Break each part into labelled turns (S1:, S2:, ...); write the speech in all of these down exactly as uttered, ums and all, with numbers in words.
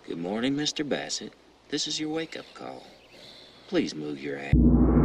S1: Good morning, Mister Bassett. This is your wake-up call. Please move your ass.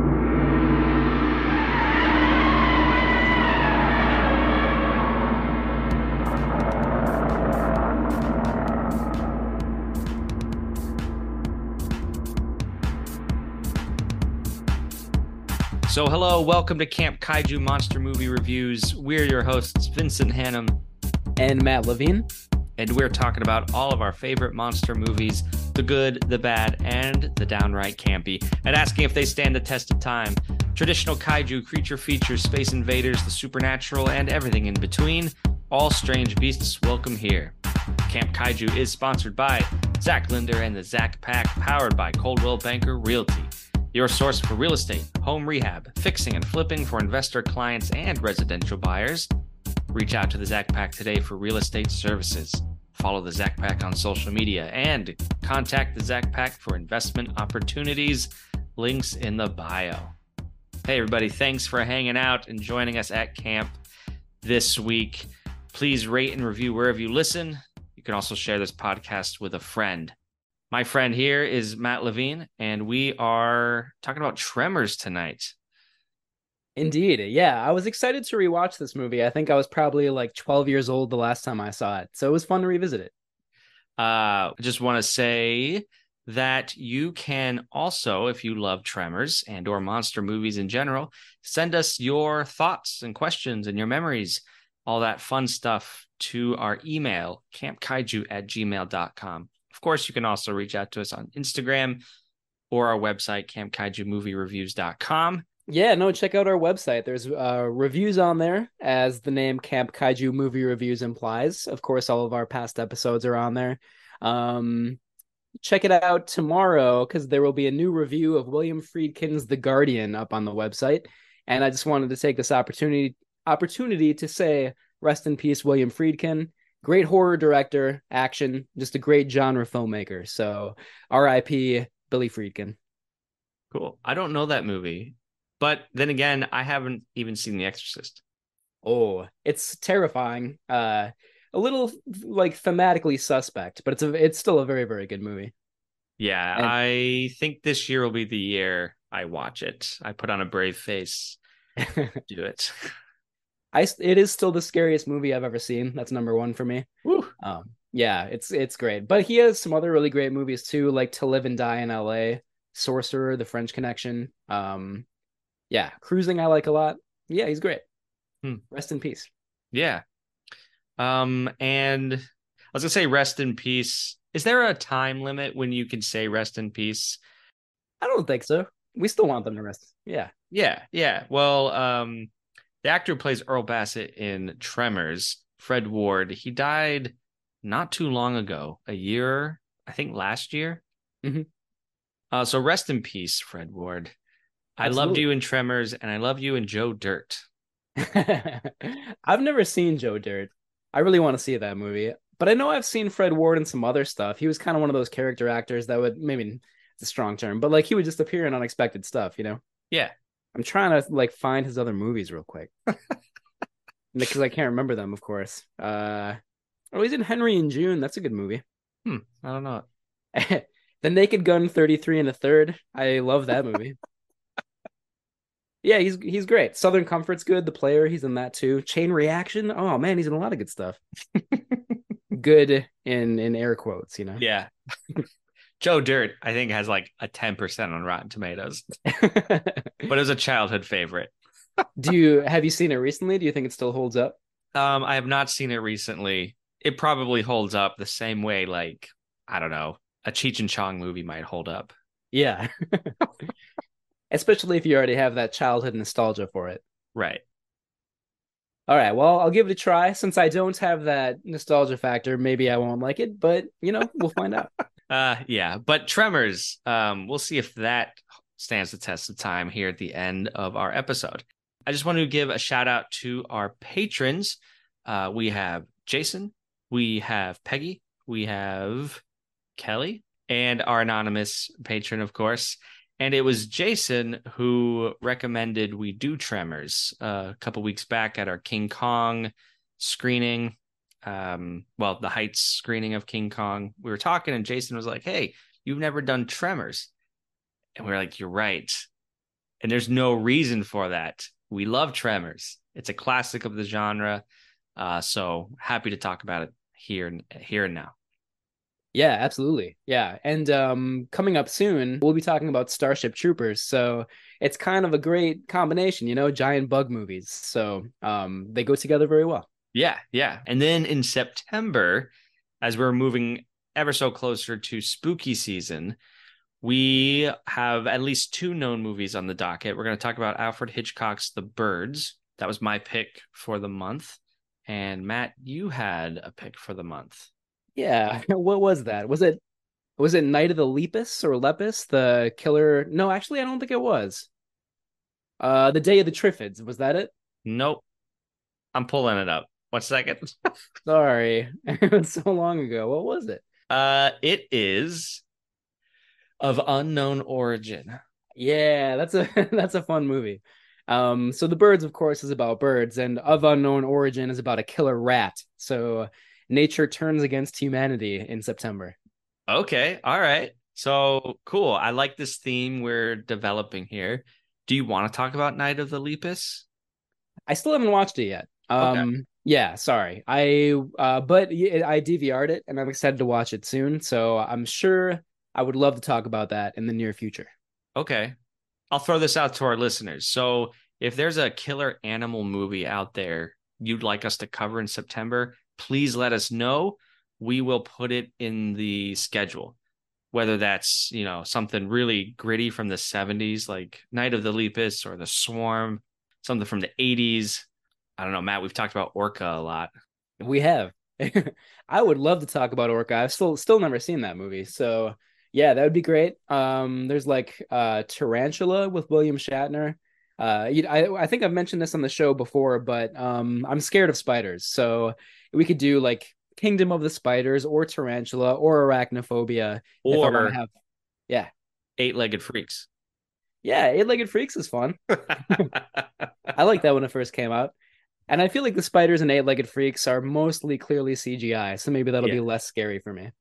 S2: So hello, welcome to Camp Kaiju Monster Movie Reviews. We're your hosts, Vincent Hannum
S3: and Matt Levine.
S2: And we're talking about all of our favorite monster movies, the good, the bad, and the downright campy, and asking if they stand the test of time. Traditional kaiju, creature features, space invaders, the supernatural, and everything in between. All strange beasts welcome here. Camp Kaiju is sponsored by Zach Linder and the Zach Pack, powered by Coldwell Banker Realty. Your source for real estate, home rehab, fixing and flipping for investor clients and residential buyers. Reach out to the Zach Pack today for real estate services. Follow the Zach Pack on social media and contact the Zach Pack for investment opportunities. Links in the bio. Hey everybody, thanks for hanging out and joining us at camp this week. Please rate and review wherever you listen. You can also share this podcast with a friend. My friend here is Matt Levine, and we are talking about Tremors tonight.
S3: Indeed. Yeah, I was excited to rewatch this movie. I think I was probably like twelve years old the last time I saw it, so it was fun to revisit it.
S2: Uh, I just want to say that you can also, if you love Tremors and or monster movies in general, send us your thoughts and questions and your memories, all that fun stuff, to our email, campkaiju at gmail dot com. Of course, you can also reach out to us on Instagram or our website, camp kaiju movie reviews dot com.
S3: Yeah, no, check out our website. There's uh, reviews on there, as the name Camp Kaiju Movie Reviews implies. Of course, all of our past episodes are on there. Um, check it out tomorrow, because there will be a new review of William Friedkin's The Guardian up on the website. And I just wanted to take this opportunity opportunity to say, rest in peace, William Friedkin. Great horror director, action, just a great genre filmmaker. So R I P Billy Friedkin.
S2: Cool. I don't know that movie. But then again, I haven't even seen The Exorcist.
S3: Oh, it's terrifying. Uh, a little like thematically suspect, but it's a it's still a very, very good movie.
S2: Yeah, and I think this year will be the year I watch it. I put on a brave face. Do it.
S3: I it is still the scariest movie I've ever seen. That's number one for me.
S2: Woo.
S3: Um, yeah, it's it's great. But he has some other really great movies too, like To Live and Die in L A, Sorcerer, The French Connection. Um, yeah, Cruising I like a lot. Yeah, he's great.
S2: Hmm.
S3: Rest in peace.
S2: Yeah. Um, and I was gonna say rest in peace. Is there a time limit when you can say rest in peace?
S3: I don't think so. We still want them to rest. Yeah.
S2: Yeah, yeah. Well, um, the actor who plays Earl Bassett in Tremors, Fred Ward, he died not too long ago, a year, I think last year.
S3: Mm-hmm.
S2: Uh, so rest in peace, Fred Ward. I
S3: Absolutely.
S2: loved you in Tremors, and I love you in Joe Dirt.
S3: I've never seen Joe Dirt. I really want to see that movie, but I know I've seen Fred Ward in some other stuff. He was kind of one of those character actors that would, maybe it's a strong term, but like he would just appear in unexpected stuff, you know?
S2: Yeah.
S3: I'm trying to like find his other movies real quick because I can't remember them, of course. Uh, oh, he's in Henry and June. That's a good movie.
S2: Hmm. I don't know.
S3: The Naked Gun thirty-three and a third. I love that movie. Yeah, he's he's great. Southern Comfort's good. The Player, he's in that too. Chain Reaction. Oh man, he's in a lot of good stuff. Good in in air quotes, you know.
S2: Yeah. Joe Dirt, I think, has like a ten percent on Rotten Tomatoes, but it was a childhood favorite.
S3: Do you have you seen it recently? Do you think it still holds up?
S2: Um, I have not seen it recently. It probably holds up the same way, like, I don't know, a Cheech and Chong movie might hold up.
S3: Yeah. Especially if you already have that childhood nostalgia for it.
S2: Right.
S3: All right, well, I'll give it a try. Since I don't have that nostalgia factor, maybe I won't like it, but, you know, we'll find out.
S2: Uh, yeah, but Tremors, um, we'll see if that stands the test of time here at the end of our episode. I just want to give a shout out to our patrons. Uh, we have Jason, we have Peggy, we have Kelly, and our anonymous patron, of course. And it was Jason who recommended we do Tremors uh, a couple weeks back at our King Kong screening. um, well, the Heights screening of King Kong. We were talking, and Jason was like, "Hey, you've never done Tremors," and we are like, "You're right." And there's no reason for that. We love Tremors. It's a classic of the genre. Uh, so happy to talk about it here, here and now.
S3: Yeah, absolutely. Yeah. And um coming up soon, we'll be talking about Starship Troopers. So it's kind of a great combination, you know, giant bug movies. So um they go together very well.
S2: Yeah, yeah. And then in September, as we're moving ever so closer to spooky season, we have at least two known movies on the docket. We're going to talk about Alfred Hitchcock's The Birds. That was my pick for the month. And Matt, you had a pick for the month.
S3: Yeah. What was that? Was it was it Night of the Lepus or Lepus, the killer? No, actually, I don't think it was. Uh, The Day of the Triffids. Was that it?
S2: Nope. I'm pulling it up. One second.
S3: Sorry. It was so long ago. What was it?
S2: Uh, it is Of Unknown Origin.
S3: Yeah, that's a that's a fun movie. Um, so The Birds, of course, is about birds, and Of Unknown Origin is about a killer rat. So nature turns against humanity in September.
S2: Okay. All right. So cool. I like this theme we're developing here. Do you want to talk about Night of the Lepus?
S3: I still haven't watched it yet.
S2: Okay.
S3: Um, yeah, sorry. I uh, but I D V R'd it, and I'm excited to watch it soon. So I'm sure I would love to talk about that in the near future.
S2: Okay. I'll throw this out to our listeners. So if there's a killer animal movie out there you'd like us to cover in September, please let us know. We will put it in the schedule. Whether that's, you know, something really gritty from the seventies, like Night of the Lepus or The Swarm, something from the eighties. I don't know, Matt, we've talked about Orca a lot.
S3: We have. I would love to talk about Orca. I've still still never seen that movie. So yeah, that would be great. Um, there's like uh Tarantula with William Shatner. Uh, you, I I think I've mentioned this on the show before, but um, I'm scared of spiders. So we could do like Kingdom of the Spiders or Tarantula or Arachnophobia if I want to
S2: Or
S3: have. Yeah,
S2: Eight-Legged Freaks.
S3: yeah. Eight-Legged Freaks is fun. I like that when it first came out. And I feel like the spiders and eight-legged freaks are mostly clearly C G I, so maybe that'll
S2: Yeah.
S3: be less scary for me.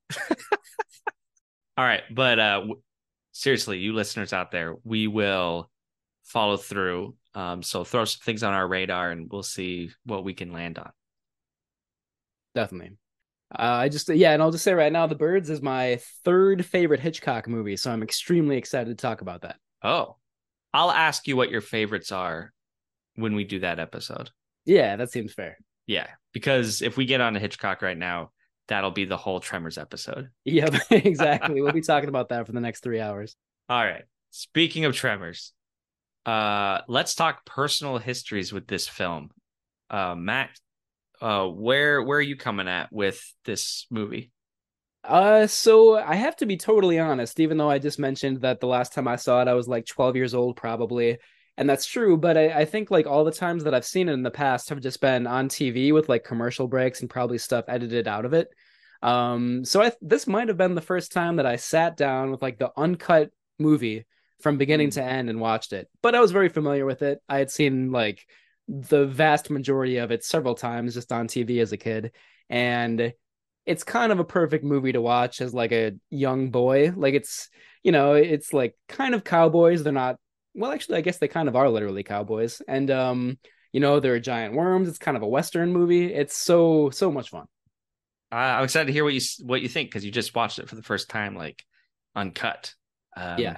S2: All right. But uh, w- seriously, you listeners out there, we will follow through. Um, so throw some things on our radar and we'll see what we can land on.
S3: Definitely. Uh, I just yeah, and I'll just say right now, The Birds is my third favorite Hitchcock movie, so I'm extremely excited to talk about that.
S2: Oh, I'll ask you what your favorites are when we do that episode.
S3: Yeah, that seems fair.
S2: Yeah, because if we get on to Hitchcock right now, that'll be the whole Tremors episode.
S3: Yep, exactly. We'll be talking about that for the next three hours.
S2: All right. Speaking of Tremors, uh, let's talk personal histories with this film. Uh, Matt, uh, where where are you coming at with this movie?
S3: Uh, so I have to be totally honest, even though I just mentioned that the last time I saw it, I was like twelve years old, probably. And that's true, but I, I think like all the times that I've seen it in the past have just been on T V with like commercial breaks and probably stuff edited out of it. Um, so I this might have been the first time that I sat down with like the uncut movie from beginning
S2: Mm.
S3: to end and watched it. But I was very familiar with it. I had seen like the vast majority of it several times just on T V as a kid. And it's kind of a perfect movie to watch as like a young boy. Like it's, you know, it's like kind of cowboys. They're not, well, actually, I guess they kind of are literally cowboys. And um, you know, there are giant worms. It's kind of a Western movie. It's so, so much fun.
S2: Uh, I'm excited to hear what you what you think because you just watched it for the first time, like uncut. Um,
S3: Yeah.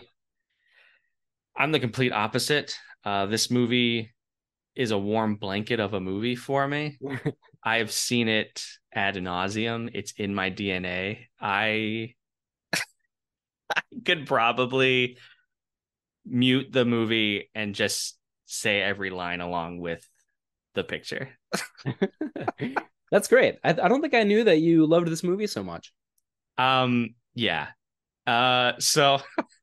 S2: I'm the complete opposite. Uh, this movie is a warm blanket of a movie for me. I've seen it ad nauseum. It's in my D N A. I, I could probably mute the movie and just say every line along with the picture.
S3: That's great. I, I don't think I knew that you loved this movie so much.
S2: Um, yeah. Uh, so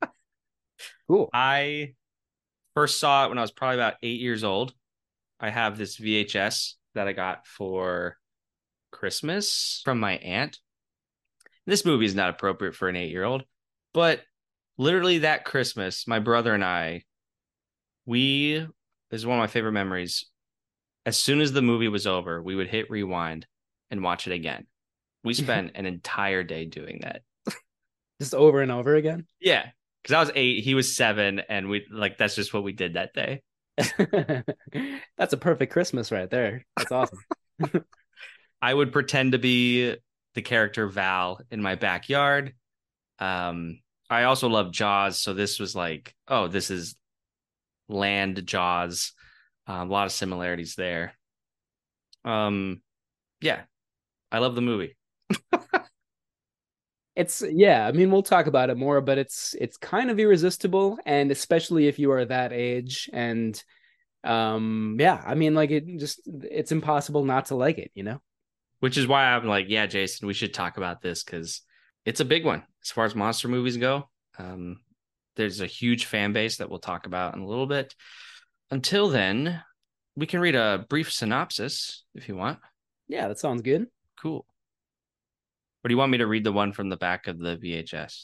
S3: Cool.
S2: I first saw it when I was probably about eight years old. I have this V H S that I got for Christmas from my aunt. This movie is not appropriate for an eight-year-old, but literally that Christmas, my brother and I, we, this is one of my favorite memories. As soon as the movie was over, we would hit rewind and watch it again. We spent an entire day doing that.
S3: Just over and over again.
S2: Yeah, because I was eight, he was seven, and we like that's just what we did that day.
S3: That's a perfect Christmas right there. That's awesome.
S2: I would pretend to be the character Val in my backyard. Um, I also love Jaws, so this was like, oh, this is land Jaws. Uh, a lot of similarities there. Um, yeah, I love the movie.
S3: It's yeah, I mean we'll talk about it more, but it's it's kind of irresistible, and especially if you are that age, and um yeah, I mean like it just it's impossible not to like it, you know?
S2: Which is why I'm like, yeah, Jason, we should talk about this because it's a big one as far as monster movies go. Um, there's a huge fan base that we'll talk about in a little bit. Until then, we can read a brief synopsis if you want.
S3: Yeah, that sounds good.
S2: Cool. Or do you want me to read the one from the back of the V H S?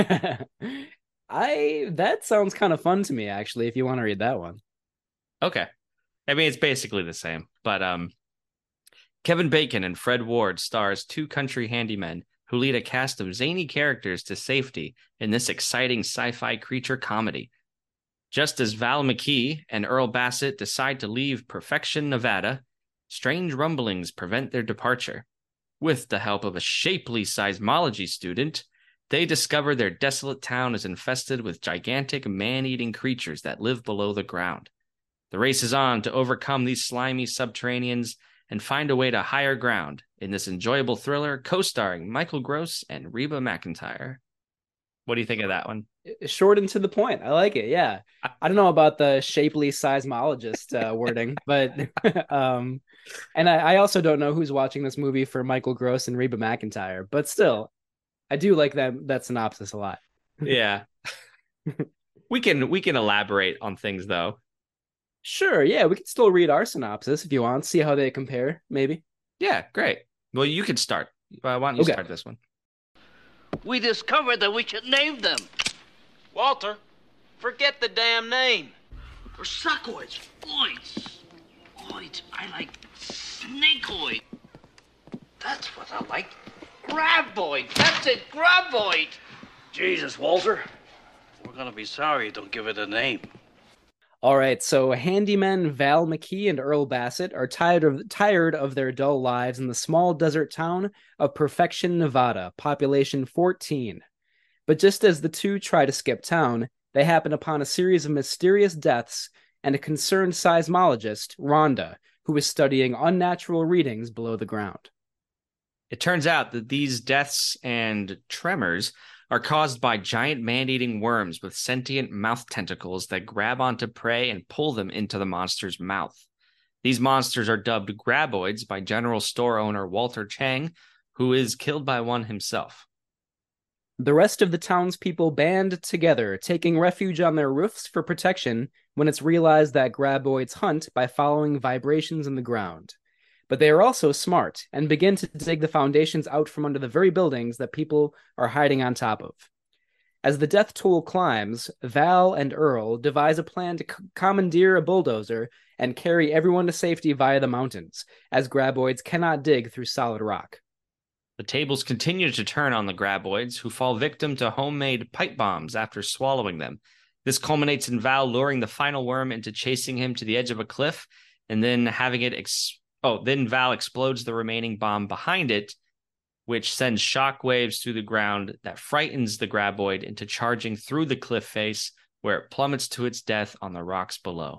S3: I that sounds kind of fun to me actually, if you want to read that one.
S2: Okay. I mean, it's basically the same, but um, Kevin Bacon and Fred Ward stars two country handymen who lead a cast of zany characters to safety in this exciting sci-fi creature comedy. Just as Val McKee and Earl Bassett decide to leave Perfection, Nevada, strange rumblings prevent their departure. With the help of a shapely seismology student, they discover their desolate town is infested with gigantic man-eating creatures that live below the ground. The race is on to overcome these slimy subterraneans and find a way to higher ground in this enjoyable thriller co-starring Michael Gross and Reba McEntire. What do you think of that one?
S3: Short and to the point. I like it. Yeah. I don't know about the shapely seismologist uh, wording, but um, and I, I also don't know who's watching this movie for Michael Gross and Reba McEntire, but still, I do like that that synopsis a lot.
S2: Yeah. we can we can elaborate on things though.
S3: Sure, yeah, we can still read our synopsis if you want, see how they compare, maybe.
S2: Yeah, great. Well, you can start. Uh, why don't you
S3: Okay.
S2: start this one?
S4: We discovered that we should name them.
S5: Walter, forget the damn name.
S4: Suckoids. Oids. Oids. I like snakeoid. That's what I like. Graboid. That's it. Graboid.
S5: Jesus, Walter. We're gonna be sorry you don't give it a name.
S3: All right, so handymen Val McKee and Earl Bassett are tired of tired of their dull lives in the small desert town of Perfection, Nevada, population fourteen. But just as the two try to skip town, they happen upon a series of mysterious deaths and a concerned seismologist, Rhonda, who is studying unnatural readings below the ground.
S2: It turns out that these deaths and tremors are caused by giant man-eating worms with sentient mouth tentacles that grab onto prey and pull them into the monster's mouth. These monsters are dubbed graboids by general store owner Walter Chang, who is killed by one himself.
S3: The rest of the townspeople band together, taking refuge on their roofs for protection when it's realized that graboids hunt by following vibrations in the ground. But they are also smart and begin to dig the foundations out from under the very buildings that people are hiding on top of. As the death toll climbs, Val and Earl devise a plan to commandeer a bulldozer and carry everyone to safety via the mountains, as graboids cannot dig through solid rock.
S2: The tables continue to turn on the graboids, who fall victim to homemade pipe bombs after swallowing them. This culminates in Val luring the final worm into chasing him to the edge of a cliff, and then having it ex- oh, then Val explodes the remaining bomb behind it, which sends shock waves through the ground that frightens the graboid into charging through the cliff face, where it plummets to its death on the rocks below.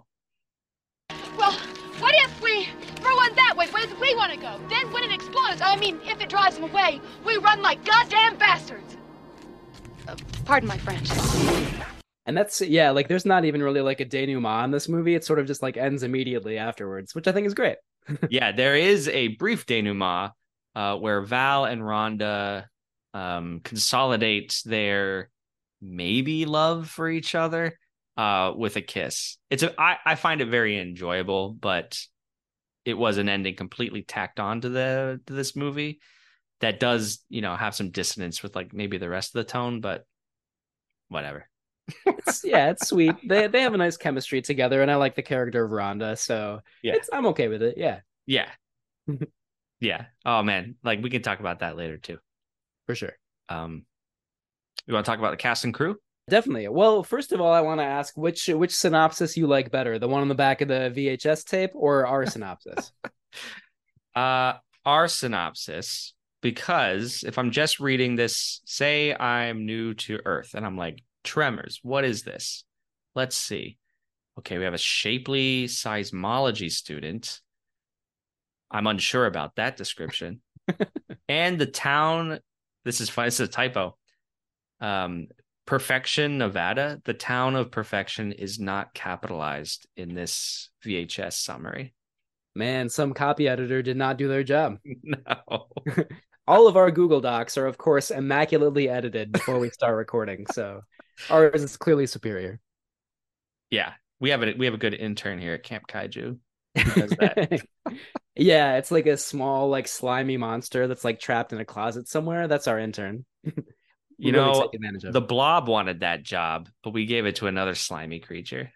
S6: Well, what if we throw one that way? Where we want to go? Then when it explodes, I mean, if it drives them away, we run like goddamn bastards. Uh, pardon my French.
S3: And that's, yeah, like there's not even really like a denouement in this movie. It sort of just like ends immediately afterwards, which I think is great.
S2: Yeah, there is a brief denouement uh, where Val and Rhonda um, consolidate their maybe love for each other uh, with a kiss. It's a, I, I find it very enjoyable, but it was an ending completely tacked on to the to this movie that does, you know, have some dissonance with like maybe the rest of the tone, but whatever.
S3: It's, yeah, it's sweet. They they have a nice chemistry together, and I like the character of Rhonda, so
S2: Yeah.
S3: it's, I'm okay with it. Yeah.
S2: Yeah. Yeah. Oh man, like we can talk about that later too.
S3: For sure.
S2: Um, you want to talk about the cast and crew?
S3: Definitely. Well, first of all, I want to ask which which synopsis you like better, the one on the back of the V H S tape or our synopsis?
S2: Uh, our synopsis, because if I'm just reading this, say I'm new to Earth and I'm like, Tremors, what is this? Let's see. Okay, we have a shapely seismology student. I'm unsure about that description. And the town, this is fun, this is a typo. Um, Perfection, Nevada. The town of Perfection is not capitalized in this V H S summary.
S3: Man, some copy editor did not do their job.
S2: No.
S3: All of our Google Docs are, of course, immaculately edited before we start recording, so ours is clearly superior.
S2: Yeah, we have a we have a good intern here at Camp Kaiju who does that.
S3: Yeah, it's like a small, like slimy monster that's like trapped in a closet somewhere. That's our intern.
S2: You
S3: really
S2: know,
S3: take advantage of
S2: the
S3: it.
S2: Blob wanted that job, but we gave it to another slimy creature.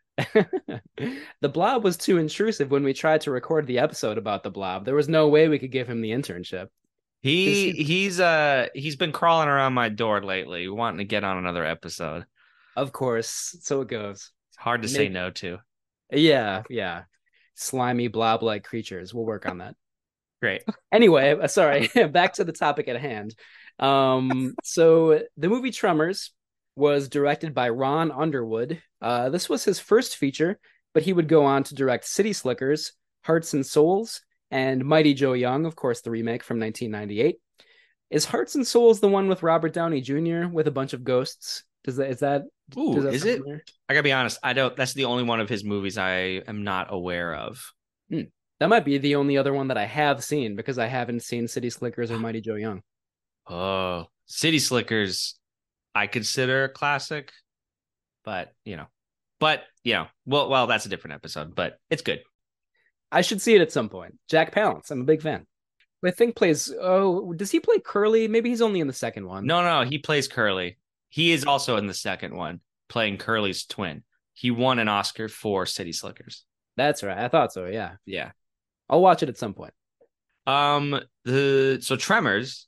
S3: The Blob was too intrusive when we tried to record the episode about the Blob. There was no way we could give him the internship.
S2: He he's uh he's been crawling around my door lately, wanting to get on another episode.
S3: Of course, so it goes.
S2: It's hard to say
S3: Maybe-
S2: no to.
S3: Yeah, yeah. Slimy blob-like creatures. We'll work on that.
S2: Great.
S3: Anyway, uh, sorry, back to the topic at hand. Um, so the movie Tremors was directed by Ron Underwood. Uh, this was his first feature, but he would go on to direct City Slickers, Hearts and Souls, and Mighty Joe Young, of course, the remake from nineteen ninety-eight. Is Hearts and Souls the one with Robert Downey Junior with a bunch of ghosts? Does that is that?
S2: Ooh,
S3: does that
S2: is
S3: sound
S2: it?
S3: familiar?
S2: I gotta be honest, I don't. That's the only one of his movies I am not aware of.
S3: That might be the only other one that I have seen because I haven't seen City Slickers or Mighty Joe Young.
S2: Oh, City Slickers, I consider a classic, but you know, but you know, well, well, that's a different episode, but it's good.
S3: I should see it at some point. Jack Palance, I'm a big fan. I think plays. Oh, does he play Curly? Maybe he's only in the second one.
S2: No, no, he plays Curly. He is also in the second one, playing Curly's twin. He won an Oscar for City Slickers.
S3: That's right. I thought so. Yeah,
S2: Yeah.
S3: I'll watch it at some point.
S2: Um. The so Tremors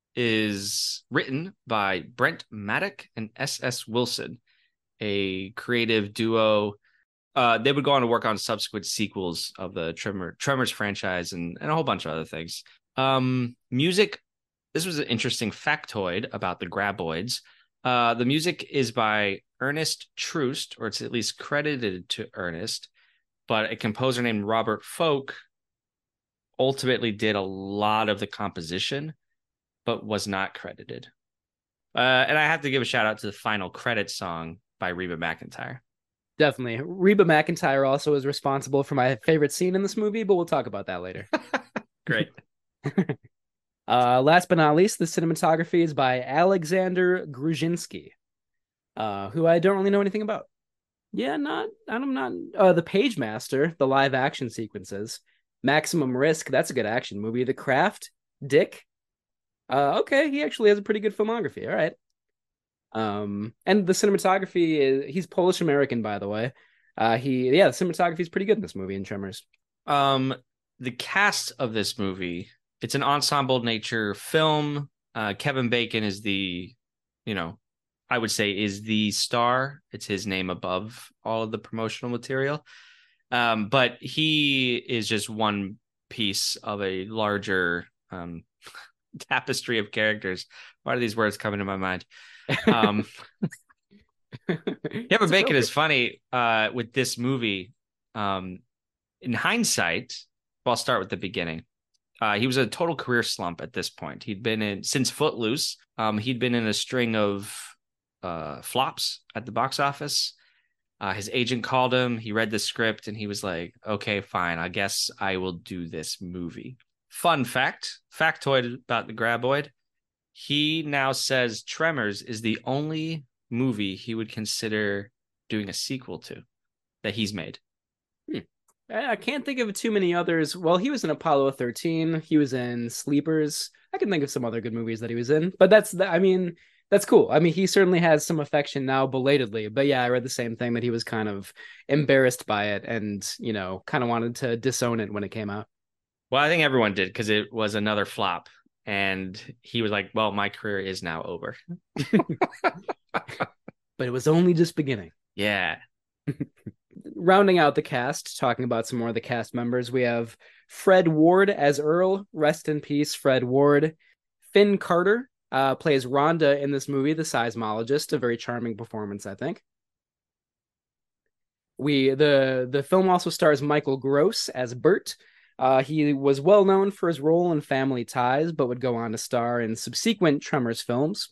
S2: is written by Brent Maddock and S S Wilson, a creative duo. Uh, they would go on to work on subsequent sequels of the Tremor Tremors franchise and, and a whole bunch of other things. Um, music. This was an interesting factoid about the Graboids. Uh, the music is by Ernest Troost, or it's at least credited to Ernest, but a composer named Robert Folk ultimately did a lot of the composition, but was not credited. Uh, and I have to give a shout out to the final credit song by Reba McEntire.
S3: Definitely. Reba McEntire also is responsible for my favorite scene in this movie, but we'll talk about that later.
S2: Great.
S3: Uh, last but not least, the cinematography is by Alexander Gruzhinsky, uh, who I don't really know anything about. Yeah, not, I'm not, uh, The Page Master, the live action sequences, Maximum Risk, that's a good action movie, The Craft, Dick. Uh, okay, he actually has a pretty good filmography. All right. Um, and the cinematography is, he's Polish American, by the way. Uh, he, yeah, the cinematography is pretty good in this movie in Tremors.
S2: Um, the cast of this movie, it's an ensemble nature film. Uh, Kevin Bacon is the, you know, I would say is the star. It's his name above all of the promotional material. Um, but he is just one piece of a larger um, tapestry of characters. Why are these words coming to my mind? Um, Kevin Bacon is funny uh, with this movie. Um, in hindsight, well, I'll start with the beginning. Uh, he was a total career slump at this point. He'd been in since Footloose. Um, he'd been in a string of uh, flops at the box office. Uh, his agent called him. He read the script and he was like, "Okay, fine. I guess I will do this movie." Fun fact, factoid about the Graboid. He now says Tremors is the only movie he would consider doing a sequel to that he's made.
S3: Hmm. I can't think of too many others. Well, he was in Apollo thirteen. He was in Sleepers. I can think of some other good movies that he was in. But that's, the, I mean, that's cool. I mean, he certainly has some affection now belatedly. But yeah, I read the same thing that he was kind of embarrassed by it and, you know, kind of wanted to disown it when it came out.
S2: Well, I think everyone did because it was another flop. And he was like, well, my career is now over.
S3: But it was only just beginning.
S2: Yeah.
S3: Rounding out the cast, talking about some more of the cast members, we have Fred Ward as Earl. Rest in peace, Fred Ward. Finn Carter uh, plays Rhonda in this movie, the seismologist. A very charming performance, I think. We the the film also stars Michael Gross as Bert. Uh, he was well known for his role in Family Ties, but would go on to star in subsequent Tremors films.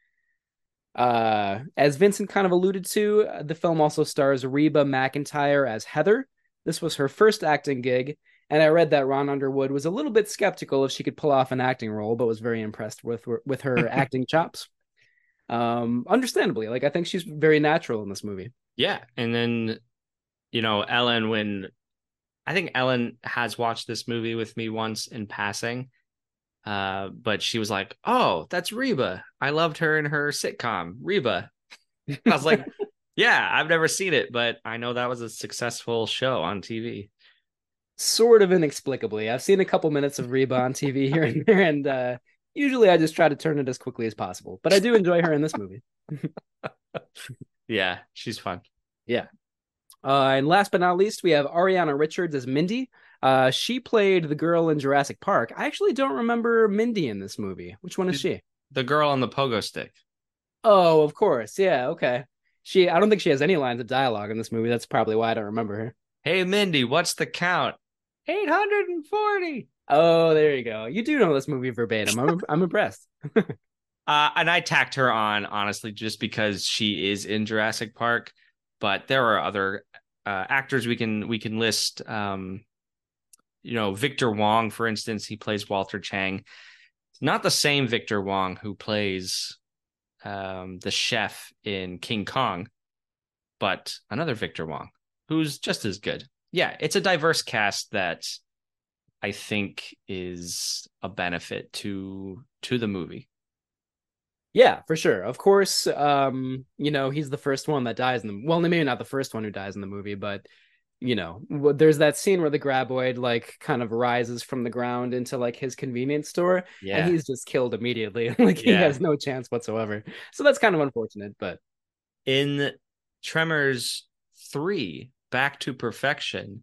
S3: Uh, as Vincent kind of alluded to, the film also stars Reba McEntire as Heather. This was her first acting gig, and I read that Ron Underwood was a little bit skeptical if she could pull off an acting role, but was very impressed with with her acting chops. Um, understandably, like I think she's very natural in this movie.
S2: Yeah, and then you know Ellen, when I think Ellen has watched this movie with me once in passing. Uh, but she was like, oh, that's Reba. I loved her in her sitcom, Reba. I was like, yeah, I've never seen it, but I know that was a successful show on T V.
S3: Sort of inexplicably. I've seen a couple minutes of Reba on T V here and there, and uh, usually I just try to turn it as quickly as possible. But I do enjoy her in this movie.
S2: Yeah, she's fun.
S3: Yeah. Uh, and last but not least, we have Ariana Richards as Mindy. Uh, she played the girl in Jurassic Park. I actually don't remember Mindy in this movie. Which one is she?
S2: The girl on the pogo stick.
S3: Oh, of course. Yeah, okay. She. I don't think she has any lines of dialogue in this movie. That's probably why I don't remember her.
S2: Hey, Mindy, what's the count? eight hundred forty.
S3: Oh, there you go. You do know this movie verbatim. I'm, I'm impressed.
S2: uh, and I tacked her on, honestly, just because she is in Jurassic Park. But there are other uh, actors we can we can list. Um, you know, Victor Wong, for instance, he plays Walter Chang. Not the same Victor Wong who plays um, the chef in King Kong, but another Victor Wong who's just as good. Yeah, it's a diverse cast that I think is a benefit to to the movie.
S3: Yeah, for sure. Of course, um, you know, he's the first one that dies in the well, maybe not the first one who dies in the movie, but you know, there's that scene where the graboid like kind of rises from the ground into like his convenience store,
S2: Yeah.
S3: and he's just killed immediately. Like he
S2: Yeah.
S3: has no chance whatsoever. So that's kind of unfortunate, but
S2: In Tremors three, Back to Perfection,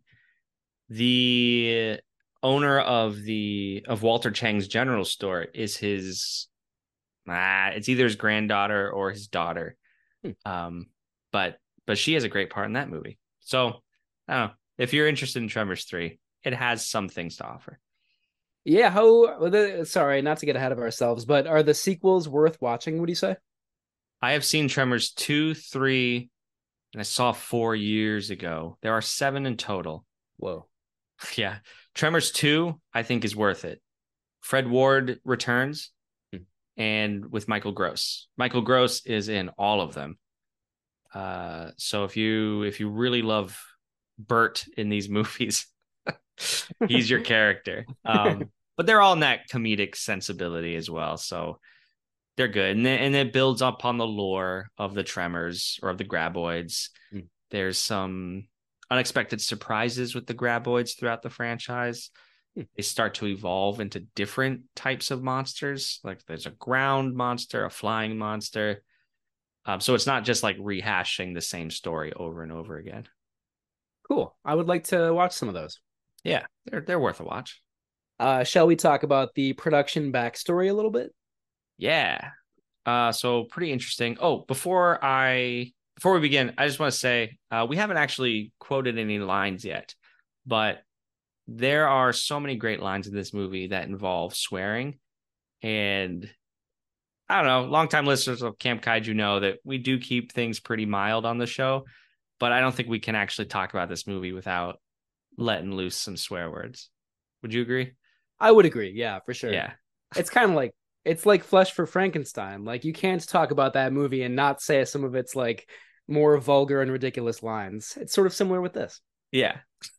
S2: the owner of the of Walter Chang's general store is his ah, it's either his granddaughter or his daughter.
S3: Hmm.
S2: Um, but but she has a great part in that movie. So I don't know. If you're interested in Tremors three, it has some things to offer.
S3: yeah, how well, the, sorry, not to get ahead of ourselves, but are the sequels worth watching, would you say?
S2: I have seen Tremors two, three, and I saw four years ago. There are seven in total.
S3: Whoa.
S2: Yeah. Tremors two, I think, is worth it. Fred Ward returns,
S3: Hmm.
S2: and with Michael Gross. Michael Gross is in all of them. Uh, so if you if you really love Bert in these movies, he's your character. Um, but they're all in that comedic sensibility as well. So they're good. And, then, and it builds up on the lore of the Tremors or of the Graboids.
S3: Mm.
S2: There's some unexpected surprises with the Graboids throughout the franchise.
S3: Mm.
S2: They start to evolve into different types of monsters. Like there's a ground monster, a flying monster. Um, so it's not just like rehashing the same story over and over again.
S3: Cool. I would like to watch some of those.
S2: Yeah, they're they're worth a watch.
S3: Uh, shall we talk about the production backstory a little bit?
S2: Yeah. Uh, so pretty interesting. Oh, before I before we begin, I just want to say uh, we haven't actually quoted any lines yet, but there are so many great lines in this movie that involve swearing. And I don't know, longtime listeners of Camp Kaiju know that we do keep things pretty mild on the show, but I don't think we can actually talk about this movie without letting loose some swear words. Would you agree?
S3: I would agree. Yeah, for sure.
S2: Yeah.
S3: It's kind of like it's like Flesh for Frankenstein. Like you can't talk about that movie and not say some of its like more vulgar and ridiculous lines. It's sort of similar with this.
S2: Yeah.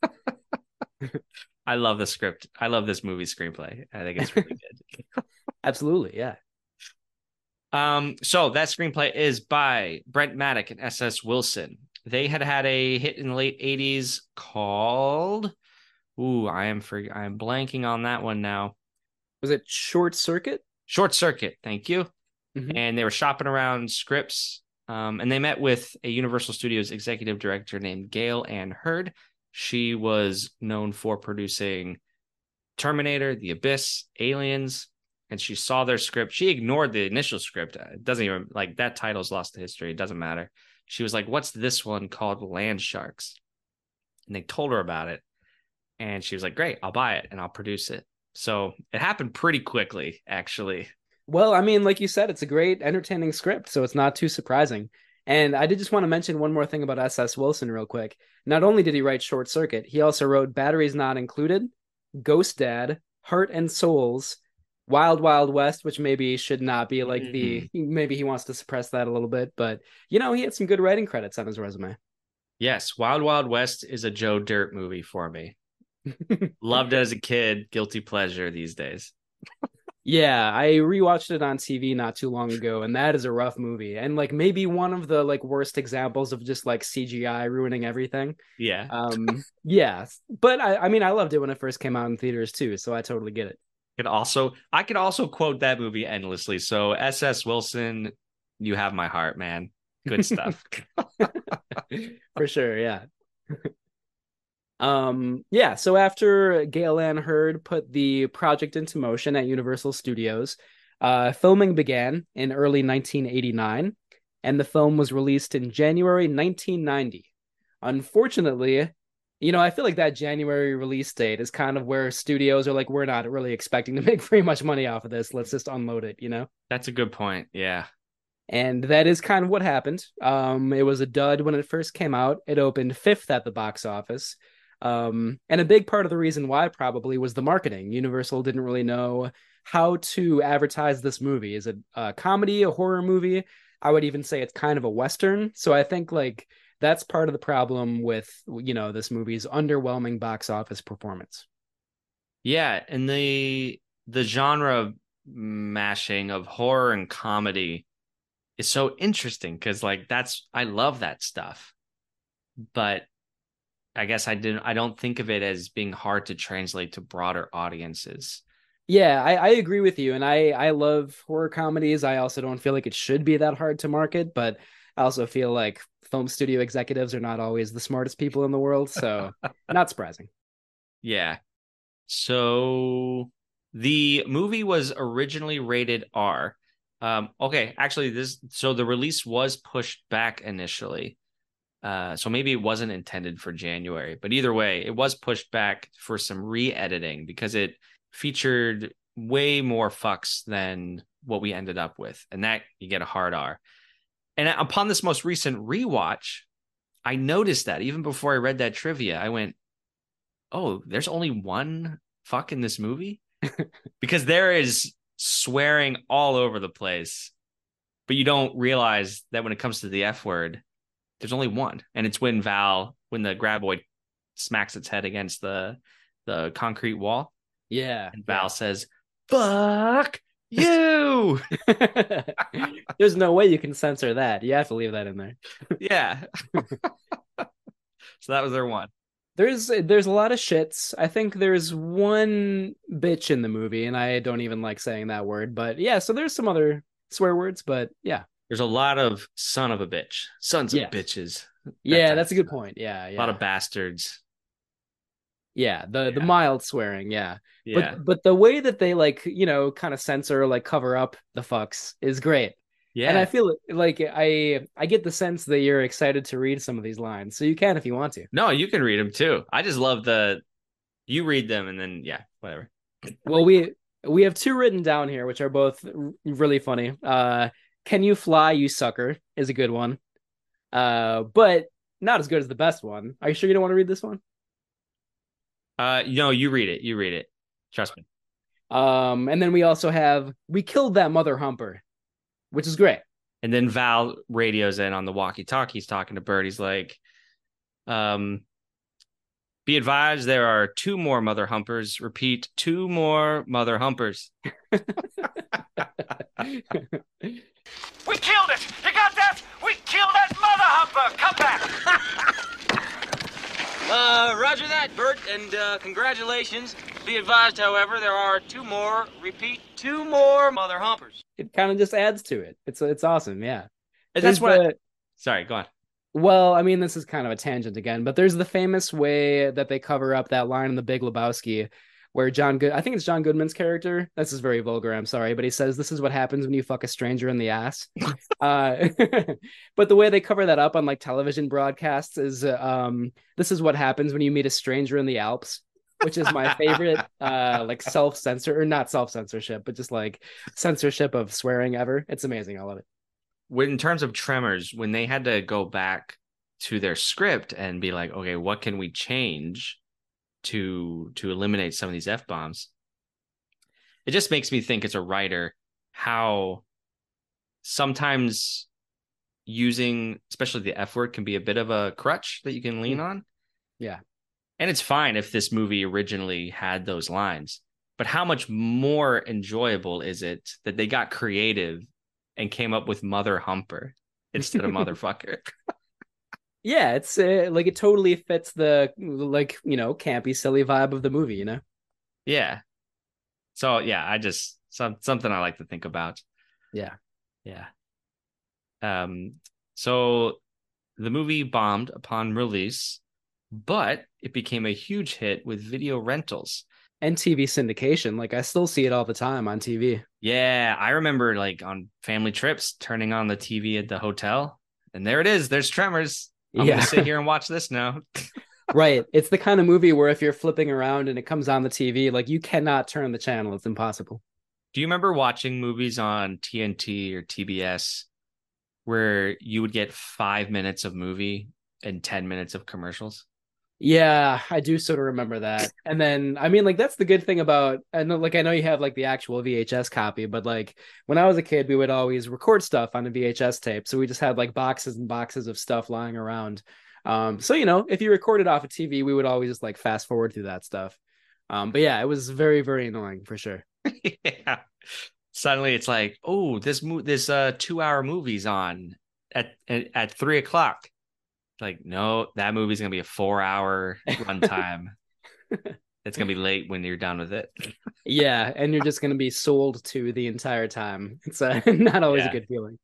S2: I love the script. I love this movie screenplay. I think it's really good.
S3: Absolutely, yeah.
S2: Um, so that screenplay is by Brent Maddock and S S Wilson. They had had a hit in the late eighties called Ooh, I am for I am blanking on that one now.
S3: Was it Short Circuit?
S2: Short Circuit, thank you.
S3: Mhm.
S2: And they were shopping around scripts, um, and they met with a Universal Studios executive director named Gail Ann Hurd. She was known for producing Terminator, The Abyss, Aliens, and she saw their script. She ignored the initial script. It doesn't even, like, that title's lost to history. It doesn't matter. She was like, what's this one called? Land Sharks. And they told her about it. And she was like, great, I'll buy it and I'll produce it. So it happened pretty quickly, actually.
S3: Well, I mean, like you said, it's a great, entertaining script, so it's not too surprising. And I did just want to mention one more thing about S S. Wilson real quick. Not only did he write Short Circuit, he also wrote Batteries Not Included, Ghost Dad, Heart and Souls, Wild Wild West, which maybe should not be like the, maybe he wants to suppress that a little bit, but, you know, he had some good writing credits on his resume.
S2: Yes, Wild Wild West is a Joe Dirt movie for me. Loved it as a kid, guilty pleasure these days.
S3: Yeah, I rewatched it on T V not too long ago, and that is a rough movie. And like maybe one of the like worst examples of just like C G I ruining everything.
S2: Yeah.
S3: Um, yeah. But I, I mean, I loved it when it first came out in theaters too, so I totally get it.
S2: Could also I could also quote that movie endlessly. So S S. Wilson, you have my heart, man. Good stuff.
S3: For sure, yeah. Um, yeah, so after Gail Ann Hurd put the project into motion at Universal Studios, uh, filming began in early nineteen eighty-nine, and the film was released in January nineteen ninety. Unfortunately, you know, I feel like that January release date is kind of where studios are like, we're not really expecting to make very much money off of this. Let's just unload it, you know?
S2: That's a good point. Yeah.
S3: And that is kind of what happened. Um, it was a dud when it first came out. It opened fifth at the box office. Um, and a big part of the reason why probably was the marketing. Universal didn't really know how to advertise this movie. Is it a comedy, a horror movie? I would even say it's kind of a Western. So I think like that's part of the problem with, you know, this movie's underwhelming box office performance.
S2: Yeah, and the the genre mashing of horror and comedy is so interesting because like that's I love that stuff. But I guess I didn't I don't think of it as being hard to translate to broader audiences.
S3: Yeah, I, I agree with you. And I, I love horror comedies. I also don't feel like it should be that hard to market, but I also feel like film studio executives are not always the smartest people in the world. So not surprising.
S2: Yeah. So the movie was originally rated R. Um, okay, actually this so the release was pushed back initially. Uh, so maybe it wasn't intended for January, but either way, it was pushed back for some re-editing because it featured way more fucks than what we ended up with. And that you get a hard R. And upon this most recent rewatch, I noticed that even before I read that trivia, I went, oh, there's only one fuck in this movie? Because there is swearing all over the place, but you don't realize that when it comes to the F word, there's only one, and it's when Val, when the graboid smacks its head against the the concrete wall.
S3: Yeah.
S2: And Val yeah. says, fuck you.
S3: There's no way you can censor that. You have to leave that in there.
S2: Yeah. So that was their one.
S3: There's there's a lot of shits. I think there's one bitch in the movie, and I don't even like saying that word, but yeah, so there's some other swear words, but yeah.
S2: There's a lot of son of a bitch, sons
S3: yeah.
S2: of bitches. That
S3: yeah, that's a good point. Yeah, yeah.
S2: A lot of bastards.
S3: Yeah, the
S2: yeah.
S3: the mild swearing, yeah.
S2: Yeah.
S3: But but the way that they like, you know, kind of censor, like cover up the fucks is great.
S2: Yeah.
S3: And I feel like I I get the sense that you're excited to read some of these lines. So you can if you want to.
S2: No, you can read them too. I just love the you read them and then yeah, whatever.
S3: Well, we we have two written down here, which are both really funny. Uh Can you fly, you sucker, is a good one. Uh, but not as good as the best one. Are you sure you don't want to read this one?
S2: Uh, no, you read it. You read it. Trust me.
S3: Um, and then we also have, we killed that mother humper, which is great.
S2: And then Val radios in on the walkie-talkie. Talking to Bert. He's like, um, be advised, there are two more mother humpers. Repeat, two more mother humpers.
S7: We killed it! You got that? We killed that mother humper! Come back!
S1: uh, roger that.
S8: right, Bert, and uh, congratulations. Be advised, however, there are two more, repeat, two more mother humpers.
S3: It kind of just adds to it. It's it's awesome, yeah.
S2: And
S3: There's
S2: that's what.
S3: the-
S2: I- Sorry, go on.
S3: Well, I mean, this is kind of a tangent again, but there's the famous way that they cover up that line in The Big Lebowski where John Good, I think it's John Goodman's character. This is very vulgar, I'm sorry, but he says, "This is what happens when you fuck a stranger in the ass." uh, but the way they cover that up on like television broadcasts is, uh, um, "This is what happens when you meet a stranger in the Alps," which is my favorite, uh, like self-censor, or not self-censorship, but just like censorship of swearing ever. It's amazing. I love it.
S2: When, in terms of Tremors, when they had to go back to their script and be like, okay, what can we change to to eliminate some of these F-bombs? It just makes me think as a writer how sometimes using, especially the F word, can be a bit of a crutch that you can lean on.
S3: Yeah.
S2: And it's fine if this movie originally had those lines, but how much more enjoyable is it that they got creative and came up with mother humper instead of motherfucker?
S3: Yeah, it's uh, like it totally fits the like, you know, campy, silly vibe of the movie, you know?
S2: Yeah. So yeah, I just some something I like to think about.
S3: Yeah.
S2: Yeah. Um. So the movie bombed upon release, but it became a huge hit with video rentals
S3: And T V syndication. Like I still see it all the time on T V.
S2: Yeah, I remember like on family trips turning on the T V at the hotel, and there it is. There's Tremors. I'm
S3: Yeah.
S2: gonna sit here and watch this now.
S3: Right. It's the kind of movie where if you're flipping around and it comes on the T V, like you cannot turn the channel. It's impossible.
S2: Do you remember watching movies on T N T or T B S where you would get five minutes of movie and ten minutes of commercials?
S3: Yeah, I do sort of remember that. And then, I mean, like, that's the good thing about, I know, like, I know you have like the actual V H S copy, but like when I was a kid, we would always record stuff on a V H S tape. So we just had like boxes and boxes of stuff lying around. Um, so, you know, if you recorded off a T V, we would always just like fast forward through that stuff. Um, but yeah, it was very, very annoying for sure.
S2: Yeah. Suddenly it's like, oh, this mo- this uh two hour movie's on at at, at three o'clock. Like, no, that movie's gonna be a four hour runtime. It's gonna be late when you're done with it.
S3: Yeah, and you're just gonna be sold to the entire time. It's uh, not always
S2: Yeah.
S3: a good feeling.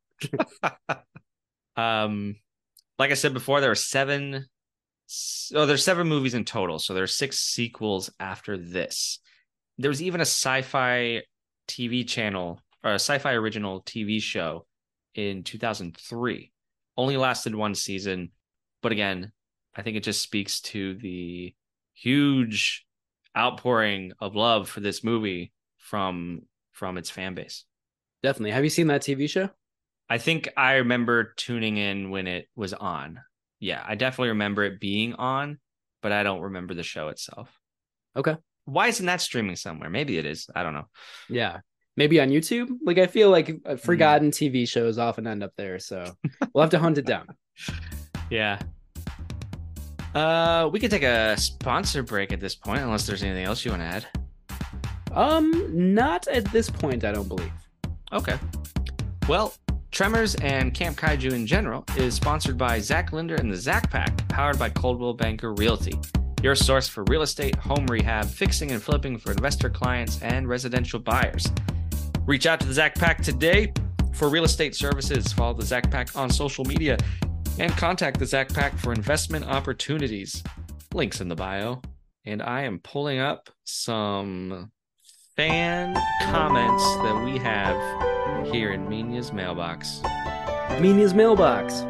S2: Um, like I said before, there are seven. Oh, there's seven movies in total. So there are six sequels after this. There was even a sci-fi T V channel or a sci-fi original T V show in two thousand three. Only lasted one season, but again, I think it just speaks to the huge outpouring of love for this movie from from its fan base.
S3: Definitely. Have you seen that T V show?
S2: I think I remember tuning in when it was on. Yeah, I definitely remember it being on, but I don't remember the show itself.
S3: Okay.
S2: Why isn't that streaming somewhere? Maybe it is. I don't know.
S3: Yeah. Maybe on YouTube? Like, I feel like uh, forgotten T V shows often end up there, so we'll have to hunt it down.
S2: Yeah. Uh, we could take a sponsor break at this point, unless there's anything else you want to add.
S3: Um, not at this point, I don't believe.
S2: Okay. Well, Tremors and Camp Kaiju in general is sponsored by Zach Linder and the Zach Pack, powered by Coldwell Banker Realty, your source for real estate, home rehab, fixing and flipping for investor clients and residential buyers. Reach out to the Zach Pack today for real estate services. Follow the Zach Pack on social media and contact the Zach Pack for investment opportunities. Links in the bio. And I am pulling up some fan comments that we have here in Minia's mailbox.
S3: Minia's mailbox.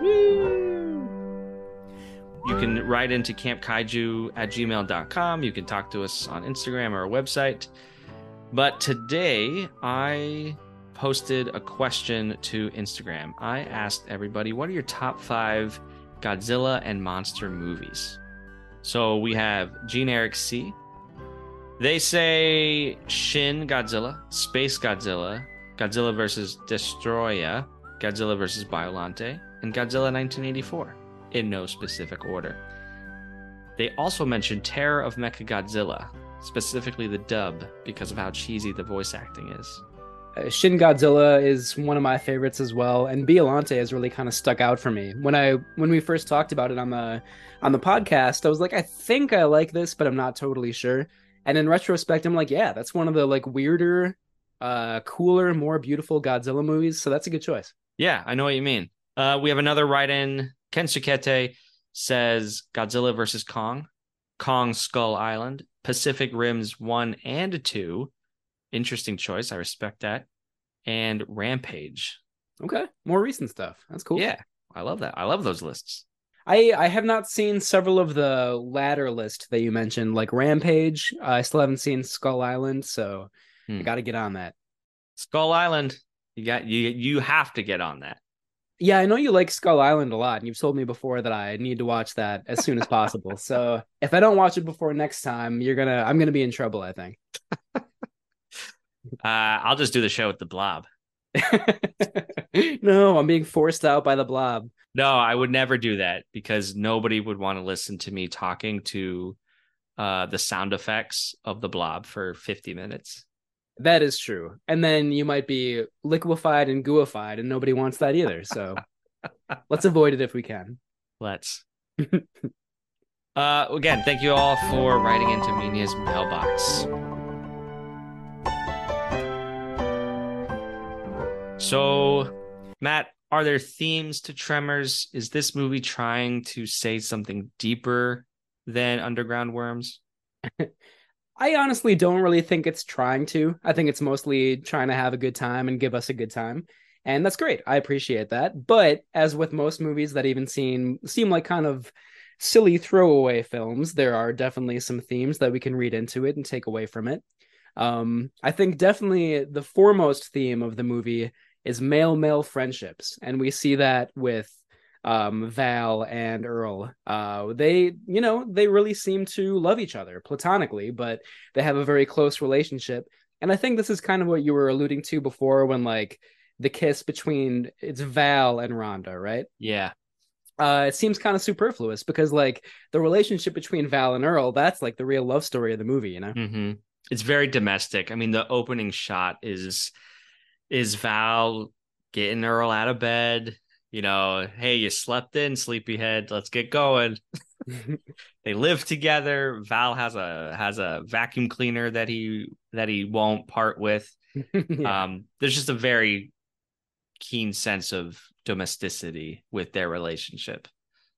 S2: You can write into campkaiju at gmail dot com. You can talk to us on Instagram or our website. But today I posted a question to Instagram. I asked everybody, what are your top five Godzilla and monster movies? So we have Gene Eric C. They say Shin Godzilla, Space Godzilla, Godzilla versus Destroya, Godzilla versus Biolante, and Godzilla nineteen eighty-four, in no specific order. They also mentioned Terror of Mechagodzilla, specifically the dub, because of how cheesy the voice acting is.
S3: Uh, Shin Godzilla is one of my favorites as well, and Biollante has really kind of stuck out for me. When I when we first talked about it on the on the podcast, I was like, I think I like this, but I'm not totally sure. And in retrospect, I'm like, yeah, that's one of the like weirder, uh, cooler, more beautiful Godzilla movies. So that's a good choice.
S2: Yeah, I know what you mean. Uh, we have another write-in. Ken Sukete says Godzilla versus Kong, Kong Skull Island, Pacific Rims one and two. Interesting choice. I respect that. And Rampage.
S3: Okay, more recent stuff. That's cool.
S2: Yeah, I love that. I love those lists.
S3: I I have not seen several of the latter list that you mentioned, like Rampage. Uh, I still haven't seen Skull Island, so
S2: Hmm.
S3: I got to get on that.
S2: Skull Island. You got you. You have to get on that.
S3: Yeah, I know you like Skull Island a lot, and you've told me before that I need to watch that as soon as possible. So if I don't watch it before next time, you're gonna I'm gonna be in trouble, I think.
S2: Uh, I'll just do the show with the Blob.
S3: No, I'm being forced out by the Blob.
S2: No, I would never do that because nobody would want to listen to me talking to uh, the sound effects of the Blob for fifty minutes.
S3: That is true. And then you might be liquefied and gooified, and nobody wants that either. So let's avoid it if we can.
S2: Let's. uh, again, thank you all for writing into Minia's mailbox. So, Matt, are there themes to Tremors? Is this movie trying to say something deeper than Underground Worms?
S3: I honestly don't really think it's trying to. I think it's mostly trying to have a good time and give us a good time. And that's great. I appreciate that. But as with most movies that even seem seem like kind of silly throwaway films, there are definitely some themes that we can read into it and take away from it. Um, I think definitely the foremost theme of the movie is male-male friendships. And we see that with um, Val and Earl. Uh, they, you know, they really seem to love each other platonically, but they have a very close relationship. And I think this is kind of what you were alluding to before when, like, the kiss between, it's Val and Rhonda, right?
S2: Yeah.
S3: Uh, it seems kind of superfluous because, like, the relationship between Val and Earl, that's, like, the real love story of the movie, you know?
S2: Mm-hmm. It's very domestic. I mean, the opening shot is is Val getting Earl out of bed. You know, hey, you slept in, sleepyhead. Let's get going. They live together. Val has a has a vacuum cleaner that he that he won't part with.
S3: Yeah.
S2: Um, there's just a very keen sense of domesticity with their relationship.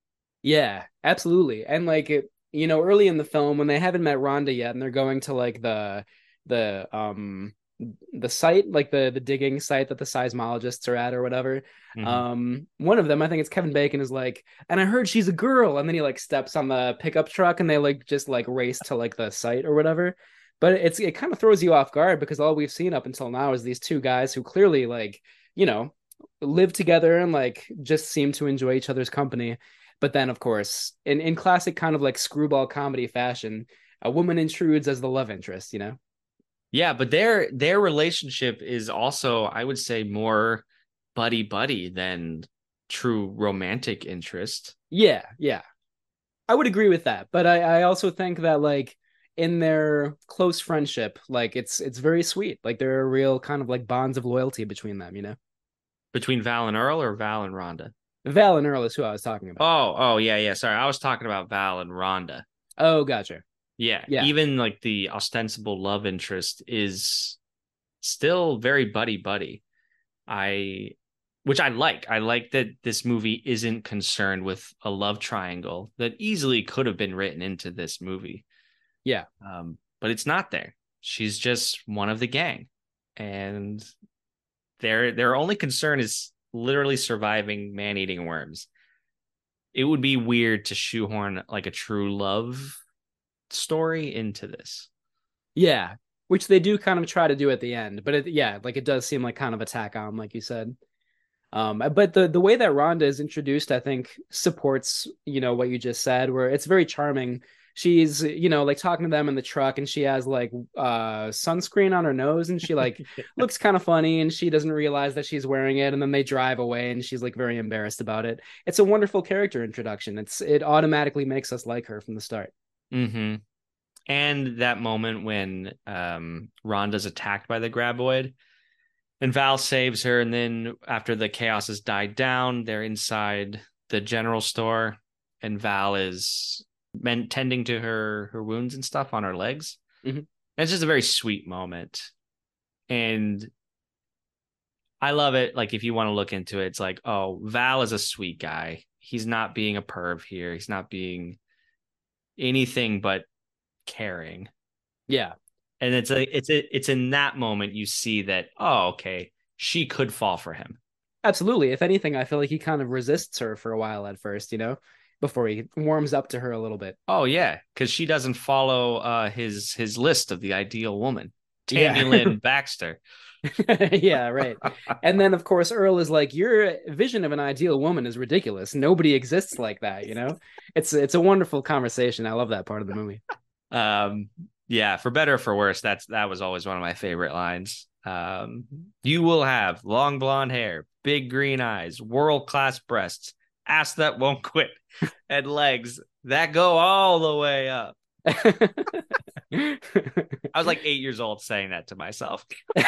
S3: Yeah, absolutely. And like it, you know, early in the film when they haven't met Rhonda yet and they're going to like the the um the site, like the the digging site that the seismologists are at or whatever.
S2: Mhm.
S3: Um one of them, I think it's Kevin Bacon, is like, and I heard she's a girl, and then he like steps on the pickup truck and they like just like race to like the site or whatever. But it's it kind of throws you off guard because all we've seen up until now is these two guys who clearly like, you know, live together and like just seem to enjoy each other's company. But then, of course, in, in classic kind of like screwball comedy fashion, a woman intrudes as the love interest, you know?
S2: Yeah, but their their relationship is also, I would say, more buddy buddy than true romantic interest.
S3: Yeah, yeah. I would agree with that. But I, I also think that like in their close friendship, like it's it's very sweet. Like there are real kind of like bonds of loyalty between them, you know?
S2: Between Val and Earl or Val and Rhonda?
S3: Val and Earl is who I was talking about.
S2: Oh, oh, yeah, yeah. Sorry, I was talking about Val and Rhonda.
S3: Oh, gotcha.
S2: Yeah,
S3: Yeah.
S2: even like the ostensible love interest is still very buddy buddy. I, which I like. I like that this movie isn't concerned with a love triangle that easily could have been written into this movie.
S3: Yeah.
S2: Um, but it's not there. She's just one of the gang, and their their only concern is literally surviving man-eating worms. It would be weird to shoehorn like a true love story into this.
S3: Yeah, which they do kind of try to do at the end, but it, yeah, like it does seem like kind of a tack on, like you said. Um, but the the way that Rhonda is introduced, I think, supports, you know, what you just said, where it's very charming. She's, you know, like talking to them in the truck, and she has like uh sunscreen on her nose, and she like looks kind of funny, and she doesn't realize that she's wearing it, and then they drive away, and she's like very embarrassed about it. It's a wonderful character introduction. It's it automatically makes us like her from the start.
S2: Mm-hmm. And that moment when um, Rhonda's attacked by the graboid, And Val saves her, and then after the chaos has died down, they're inside the general store, and Val is men- tending to her her wounds and stuff on her legs.
S3: Mhm.
S2: It's just a very sweet moment, and I love it. Like, if you want to look into it, it's like, oh, Val is a sweet guy. He's not being a perv here. He's not being anything but caring.
S3: Yeah.
S2: And it's a, it's a, it's in that moment you see that, oh, okay, she could fall for him.
S3: Absolutely. If anything, I feel like he kind of resists her for a while at first, you know, before he warms up to her a little bit.
S2: Oh yeah, because she doesn't follow uh, his his list of the ideal woman, Tammy
S3: Yeah.
S2: Lynn Baxter.
S3: Yeah, right. And then, of course, Earl is like, your vision of an ideal woman is ridiculous. Nobody exists like that, you know? It's it's a wonderful conversation. I love that part of the movie.
S2: Um, yeah, for better or for worse, that's that was always one of my favorite lines. Um, you will have long blonde hair, big green eyes, world class breasts, ass that won't quit, and legs that go all the way up. I was like eight years old saying that to myself.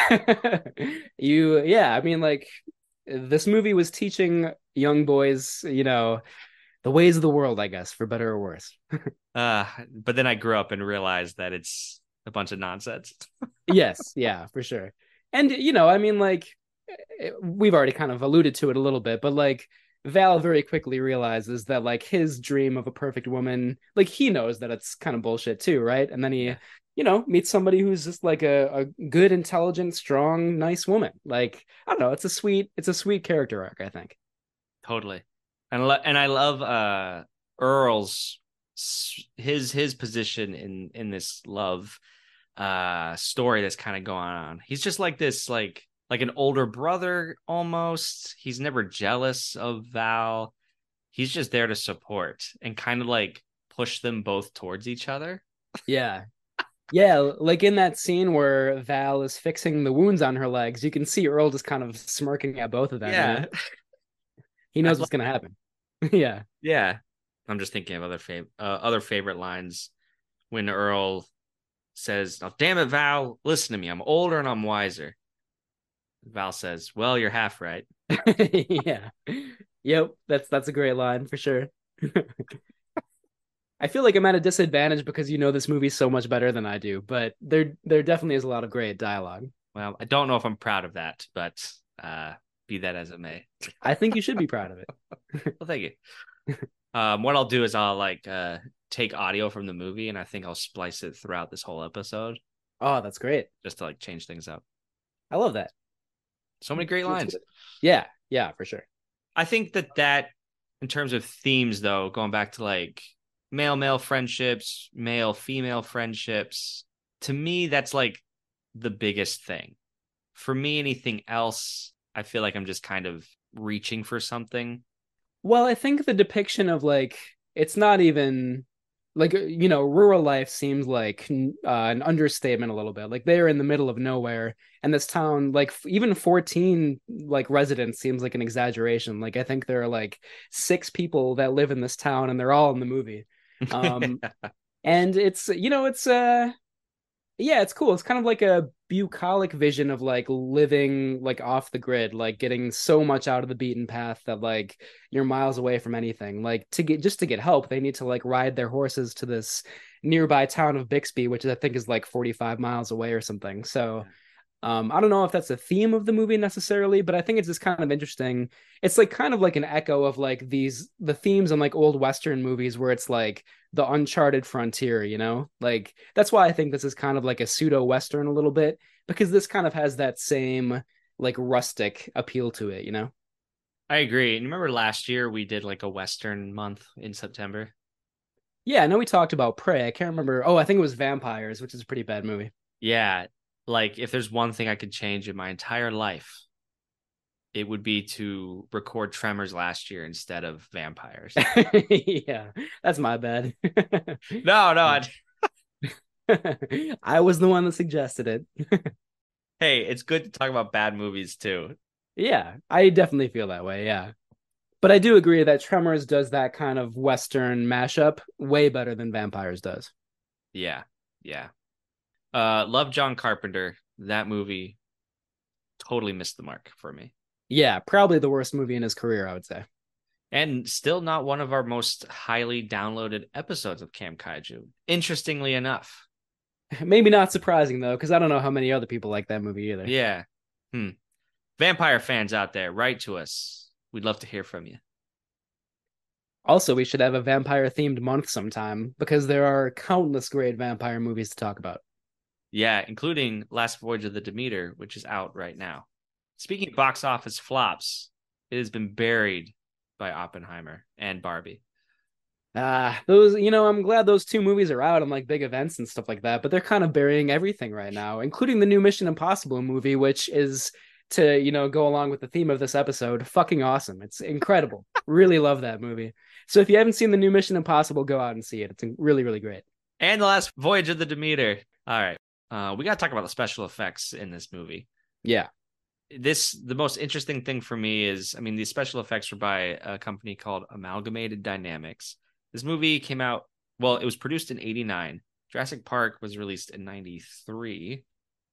S3: You, yeah, I mean, like, this movie was teaching young boys, you know, the ways of the world, I guess, for better or worse.
S2: Uh, but then I grew up and realized that it's a bunch of nonsense.
S3: Yes, yeah, for sure. And, you know, I mean, like, we've already kind of alluded to it a little bit, but like, Val very quickly realizes that like his dream of a perfect woman, like he knows that it's kind of bullshit too, right? And then he,
S2: Yeah.
S3: you know, meets somebody who's just like a, a good, intelligent, strong, nice woman. Like, I don't know, it's a sweet, it's a sweet character arc, I think.
S2: Totally. And lo- and I love uh Earl's his his position in in this love uh story that's kind of going on. He's just like this like like an older brother almost. He's never jealous of Val. He's just there to support and kind of like push them both towards each other.
S3: Yeah. Yeah, like in that scene where Val is fixing the wounds on her legs, you can see Earl just kind of smirking at both of them.
S2: Yeah.
S3: You know? He knows
S2: I
S3: what's gonna happen. Yeah.
S2: Yeah. I'm just thinking of other fav- uh, other favorite lines when Earl says, "Oh, damn it, Val, listen to me. I'm older and I'm wiser." Val says, "Well, you're half right."
S3: Yeah. Yep, that's that's a great line for sure. I feel like I'm at a disadvantage because you know this movie so much better than I do, but there there definitely is a lot of great dialogue.
S2: Well, I don't know if I'm proud of that, but uh, be that as it may.
S3: I think you should be proud of it.
S2: Well, thank you. Um, what I'll do is I'll like uh, take audio from the movie, and I think I'll splice it throughout this whole episode
S3: Oh, that's great.
S2: just to like change things up.
S3: I love that.
S2: So many great
S3: That's
S2: lines.
S3: good. Yeah, yeah, for sure.
S2: I think that that, in terms of themes, though, going back to like male male friendships, male female friendships, to me, that's like the biggest thing. For me, anything else, I feel like I'm just kind of reaching for something.
S3: Well, I think the depiction of like it's not even like you know rural life seems like uh, an understatement a little bit. Like they're in the middle of nowhere, and this town, like f- even fourteen like residents, seems like an exaggeration. Like I think there are like six people that live in this town, and they're all in the movie. Um, and it's you know it's uh yeah, it's cool. It's kind of like a bucolic vision of like living like off the grid, like getting so much out of the beaten path that like you're miles away from anything. Like to get just to get help, they need to like ride their horses to this nearby town of Bixby, which I think is like forty-five miles away or something. So um, I don't know if that's a theme of the movie necessarily, but I think it's just kind of interesting. It's like kind of like an echo of like these the themes in like old Western movies where it's like the uncharted frontier, you know? Like that's why I think this is kind of like a pseudo Western a little bit, because this kind of has that same like rustic appeal to it, you know?
S2: I agree. And remember last year we did like a Western month in September?
S3: Yeah, I know we talked about Prey. I can't remember. Oh, I think it was Vampires, which is a pretty bad movie.
S2: Yeah. Like if there's one thing I could change in my entire life, it would be to record Tremors last year instead of Vampires.
S3: Yeah, that's my bad.
S2: No, no. I...
S3: I was the one that suggested it.
S2: Hey, it's good to talk about bad movies too.
S3: Yeah, I definitely feel that way. Yeah. But I do agree that Tremors does that kind of Western mashup way better than Vampires does.
S2: Yeah. Yeah. Uh, love John Carpenter. That movie totally missed the mark for me.
S3: Yeah, probably the worst movie in his career, I would say.
S2: And still not one of our most highly downloaded episodes of Camp Kaiju, interestingly enough.
S3: Maybe not surprising, though, because I don't know how many other people like that movie either.
S2: Yeah. Hmm. Vampire fans out there, write to us. We'd love to hear from you.
S3: Also, we should have a vampire-themed month sometime, because there are countless great vampire movies to talk about.
S2: Yeah, including Last Voyage of the Demeter, which is out right now. Speaking of box office flops, it has been buried by Oppenheimer and Barbie.
S3: Ah, uh, those, you know, I'm glad those two movies are out and like big events and stuff like that, but they're kind of burying everything right now, including the new Mission Impossible movie, which is, to, you know, go along with the theme of this episode, fucking awesome. It's incredible. Really love that movie. So if you haven't seen the new Mission Impossible, go out and see it. It's really, really great.
S2: And The Last Voyage of the Demeter. All right. Uh, we got to talk about the special effects in this movie.
S3: Yeah.
S2: This, the most interesting thing for me is, I mean, these special effects were by a company called Amalgamated Dynamics. This movie came out, well, it was produced in eighty-nine. Jurassic Park was released in ninety-three.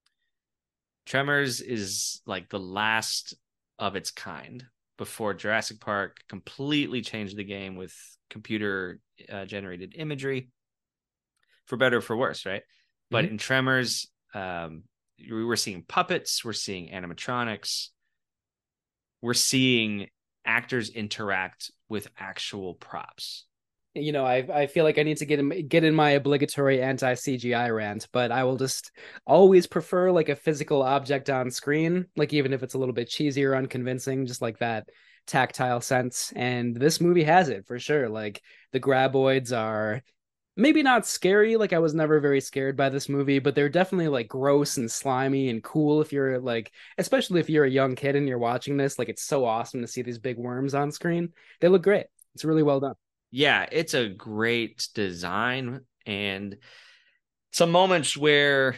S2: Tremors is like the last of its kind before Jurassic Park completely changed the game with computer uh, generated imagery, for better or for worse, right? Mm-hmm. But in Tremors, um, we were seeing puppets, we're seeing animatronics, we're seeing actors interact with actual props.
S3: You know, I I feel like I need to get in, get in my obligatory anti-C G I rant, but I will just always prefer like a physical object on screen, like even if it's a little bit cheesy or unconvincing, just like that tactile sense. And this movie has it for sure. Like the graboids are maybe not scary, like I was never very scared by this movie, but they're definitely like gross and slimy and cool if you're like, especially if you're a young kid and you're watching this. Like it's so awesome to see these big worms on screen. They look great. It's really well done.
S2: Yeah, it's a great design, and some moments where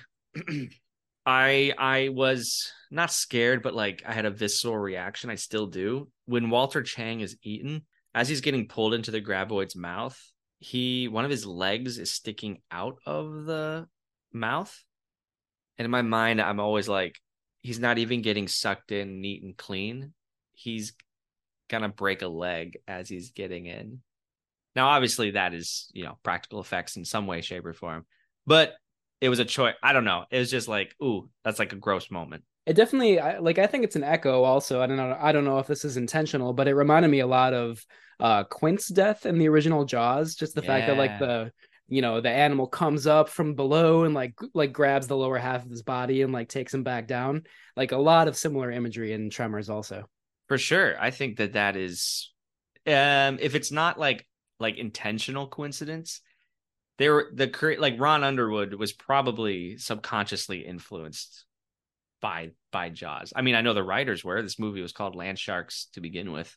S2: I I was not scared, but like I had a visceral reaction. I still do. When Walter Chang is eaten, as he's getting pulled into the graboid's mouth, he one of his legs is sticking out of the mouth. And in my mind, I'm always like, he's not even getting sucked in neat and clean. He's gonna break a leg as he's getting in. Now, obviously, that is, you know, practical effects in some way, shape, or form. But it was a choice. I don't know. It was just like, ooh, that's like a gross moment.
S3: It definitely, like, I think it's an echo also. I don't know. I don't know if this is intentional, but it reminded me a lot of uh, Quint's death in the original Jaws. Just the yeah. fact that, like, the, you know, the animal comes up from below and, like, like grabs the lower half of his body and, like, takes him back down. Like, a lot of similar imagery in Tremors also.
S2: For sure. I think that that is, um, if it's not, like, like intentional coincidence, they were the like Ron Underwood was probably subconsciously influenced by by Jaws. I mean, I know the writers were. This movie was called Land Sharks to begin with.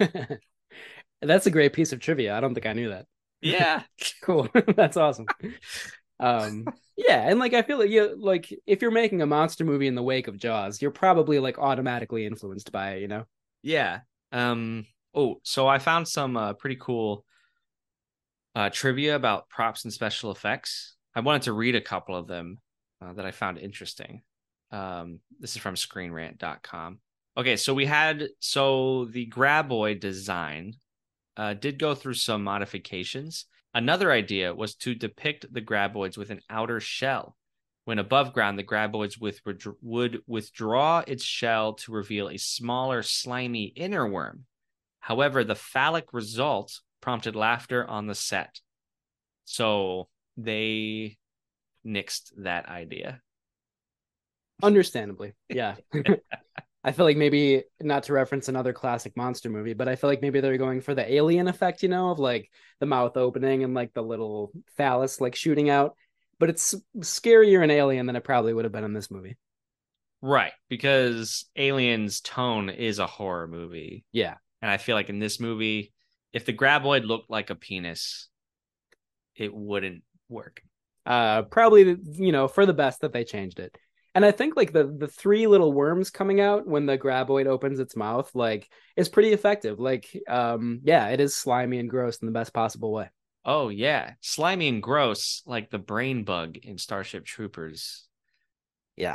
S3: That's a great piece of trivia. I don't think I knew that.
S2: Yeah.
S3: Cool. That's awesome. Um yeah, and like I feel like you like if you're making a monster movie in the wake of Jaws, you're probably like automatically influenced by it, you know?
S2: Yeah. Um oh, so I found some uh, pretty cool Uh, trivia about props and special effects. I wanted to read a couple of them uh, that I found interesting. Um, this is from screen rant dot com. Okay, so we had, so the graboid design uh, did go through some modifications. Another idea was to depict the graboids with an outer shell. When above ground, the graboids with, would withdraw its shell to reveal a smaller, slimy inner worm. However, the phallic result prompted laughter on the set. So they nixed that idea.
S3: Understandably, yeah. I feel like maybe, not to reference another classic monster movie, but I feel like maybe they're going for the Alien effect, you know, of like the mouth opening and like the little phallus like shooting out. But it's scarier in Alien than it probably would have been in this movie.
S2: Right, because Alien's tone is a horror movie.
S3: Yeah.
S2: And I feel like in this movie, if the graboid looked like a penis, it wouldn't work.
S3: Uh, probably, you know, for the best that they changed it. And I think like the the three little worms coming out when the graboid opens its mouth, like, is pretty effective. Like, um, yeah, it is slimy and gross in the best possible way.
S2: Oh yeah, slimy and gross, like the brain bug in Starship Troopers.
S3: Yeah.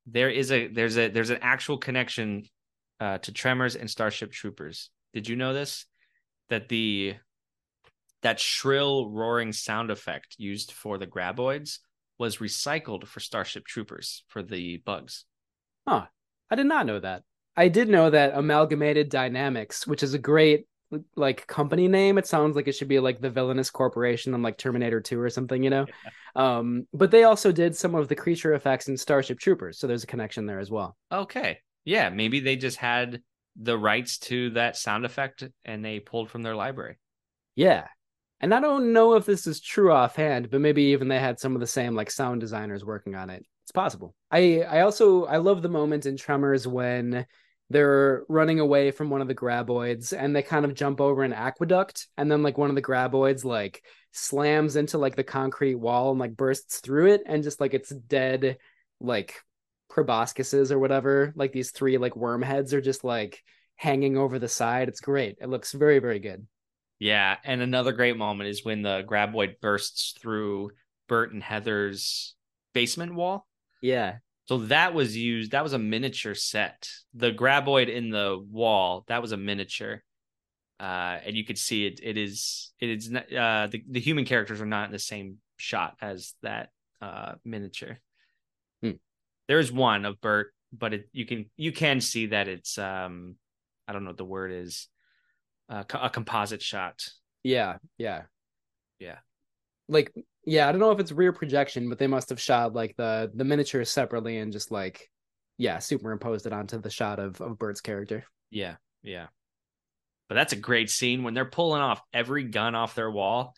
S2: There is a there's a there's an actual connection uh, to Tremors and Starship Troopers. Did you know this? That the that shrill roaring sound effect used for the graboids was recycled for Starship Troopers for the bugs.
S3: Huh. I did not know that. I did know that Amalgamated Dynamics, which is a great like company name. It sounds like it should be like the Villainous Corporation on like Terminator two or something, you know? Yeah. Um, but they also did some of the creature effects in Starship Troopers, so there's a connection there as well.
S2: Okay. Yeah, maybe they just had the rights to that sound effect and they pulled from their library.
S3: Yeah. And I don't know if this is true offhand, but maybe even they had some of the same like sound designers working on it. It's possible. I I also I love the moment in Tremors when they're running away from one of the graboids and they kind of jump over an aqueduct, and then like one of the graboids like slams into like the concrete wall and like bursts through it, and just like it's dead like proboscises or whatever, like these three like worm heads are just like hanging over the side. It's great. It looks very, very good.
S2: Yeah, and another great moment is when the graboid bursts through Bert and Heather's basement wall.
S3: Yeah.
S2: So that was used, that was a miniature set. The graboid in the wall, that was a miniature. Uh, and you could see it, it is, it is, uh, the, the human characters are not in the same shot as that uh, miniature.
S3: Hmm.
S2: There's one of Bert, but it, you can, you can see that it's, um, I don't know what the word is, uh, a composite shot.
S3: Yeah. Yeah.
S2: Yeah.
S3: Like, yeah, I don't know if it's rear projection, but they must have shot like the the miniatures separately and just like, yeah, superimposed it onto the shot of, of Bert's character.
S2: Yeah, yeah. But that's a great scene when they're pulling off every gun off their wall.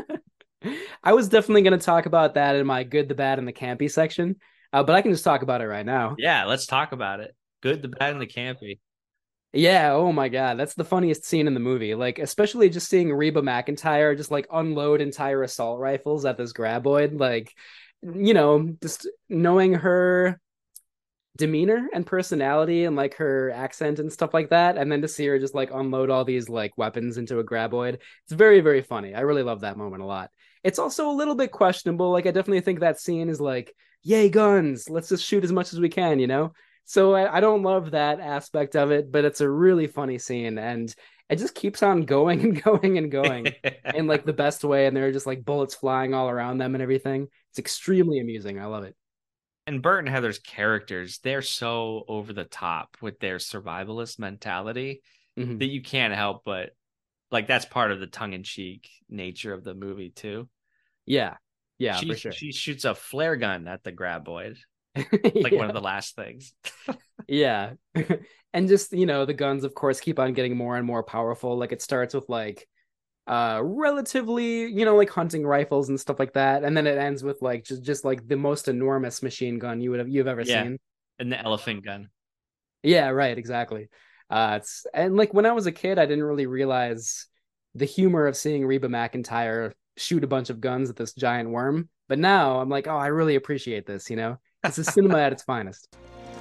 S3: I was definitely going to talk about that in my good, the bad, and the campy section, uh, but I can just talk about it right now.
S2: Yeah, let's talk about it. Good, the bad, and the campy.
S3: Yeah, oh my god, that's the funniest scene in the movie. Like, especially just seeing Reba McEntire just like unload entire assault rifles at this graboid. Like, you know, just knowing her demeanor and personality and like her accent and stuff like that, and then to see her just like unload all these like weapons into a graboid. It's very, very funny. I really love that moment a lot. It's also a little bit questionable. Like, I definitely think that scene is like, yay, guns, let's just shoot as much as we can, you know? So I, I don't love that aspect of it, but it's a really funny scene, and it just keeps on going and going and going in like the best way. And there are just like bullets flying all around them and everything. It's extremely amusing. I love it.
S2: And Bert and Heather's characters, they're so over the top with their survivalist mentality mm-hmm. that you can't help but like that's part of the tongue-in-cheek nature of the movie too.
S3: Yeah, yeah,
S2: she,
S3: for sure.
S2: She shoots a flare gun at the graboid. Like yeah. One of the last things.
S3: Yeah. And just, you know, the guns of course keep on getting more and more powerful. Like it starts with like uh relatively, you know, like hunting rifles and stuff like that, and then it ends with like just just like the most enormous machine gun you would have you've ever
S2: yeah.
S3: seen.
S2: And the elephant gun.
S3: Yeah, right, exactly. Uh it's and like when I was a kid I didn't really realize the humor of seeing Reba McEntire shoot a bunch of guns at this giant worm, but now I'm like, oh, I really appreciate this, you know. This is cinema at its finest.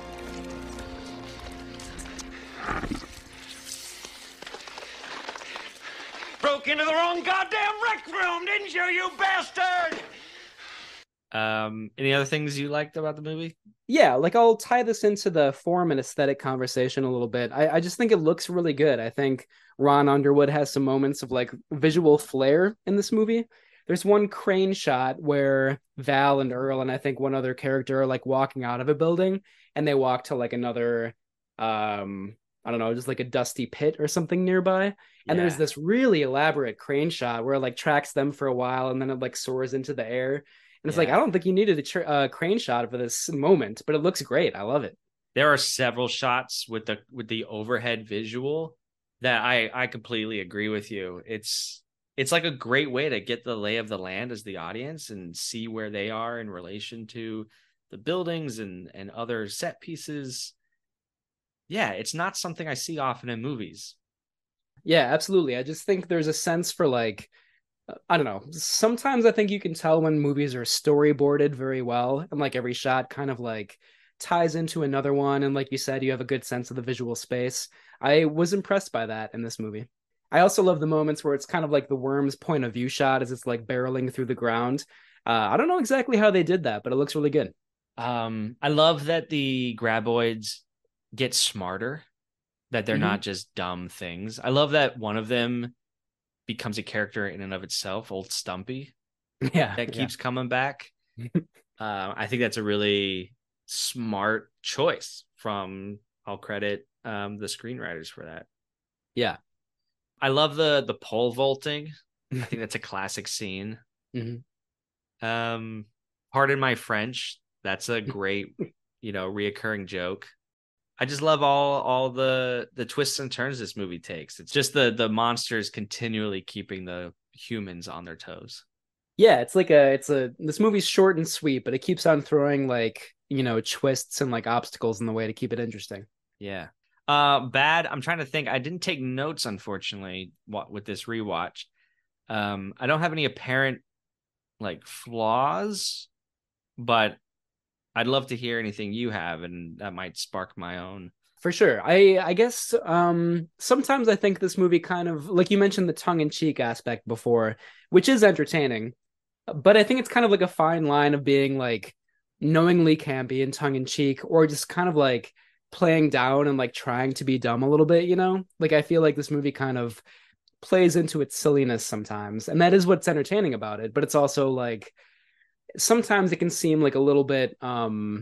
S7: Broke into the wrong goddamn rec room, didn't you, you bastard?
S2: Um, any other things you liked about the movie?
S3: Yeah, like I'll tie this into the form and aesthetic conversation a little bit. I, I just think it looks really good. I think Ron Underwood has some moments of like visual flair in this movie. There's one crane shot where Val and Earl and I think one other character are like walking out of a building, and they walk to like another, um, I don't know, just like a dusty pit or something nearby. And yeah. There's this really elaborate crane shot where it like tracks them for a while and then it like soars into the air. And it's yeah. like, I don't think you needed a tr- uh, crane shot for this moment, but it looks great. I love it.
S2: There are several shots with the with the overhead visual that I I completely agree with you. It's It's like a great way to get the lay of the land as the audience and see where they are in relation to the buildings and, and other set pieces. Yeah, it's not something I see often in movies.
S3: Yeah, absolutely. I just think there's a sense for like, I don't know. Sometimes I think you can tell when movies are storyboarded very well, and like every shot kind of like ties into another one. And like you said, you have a good sense of the visual space. I was impressed by that in this movie. I also love the moments where it's kind of like the worm's point of view shot as it's like barreling through the ground. Uh, I don't know exactly how they did that, but it looks really good.
S2: Um, I love that the graboids get smarter, that they're
S3: Mhm.
S2: not just dumb things. I love that one of them becomes a character in and of itself, old Stumpy,
S3: Yeah.
S2: that keeps coming back. uh, I think that's a really smart choice from, I'll credit um, the screenwriters for that.
S3: Yeah.
S2: I love the the pole vaulting. I think that's a classic scene.
S3: Mhm.
S2: Um, pardon my French. That's a great, you know, reoccurring joke. I just love all all the the twists and turns this movie takes. It's just the the monsters continually keeping the humans on their toes.
S3: Yeah, it's like a it's a this movie's short and sweet, but it keeps on throwing like, you know, twists and like obstacles in the way to keep it interesting.
S2: Yeah. Uh, bad. I'm trying to think. I didn't take notes, unfortunately, what with this rewatch. Um, I don't have any apparent like flaws, but I'd love to hear anything you have, and that might spark my own.
S3: For sure. I I guess um sometimes I think this movie kind of like you mentioned the tongue-in-cheek aspect before, which is entertaining, but I think it's kind of like a fine line of being like knowingly campy and tongue-in-cheek or just kind of like playing down and like trying to be dumb a little bit, you know? Like I feel like this movie kind of plays into its silliness sometimes, and that is what's entertaining about it, but it's also like sometimes it can seem like a little bit um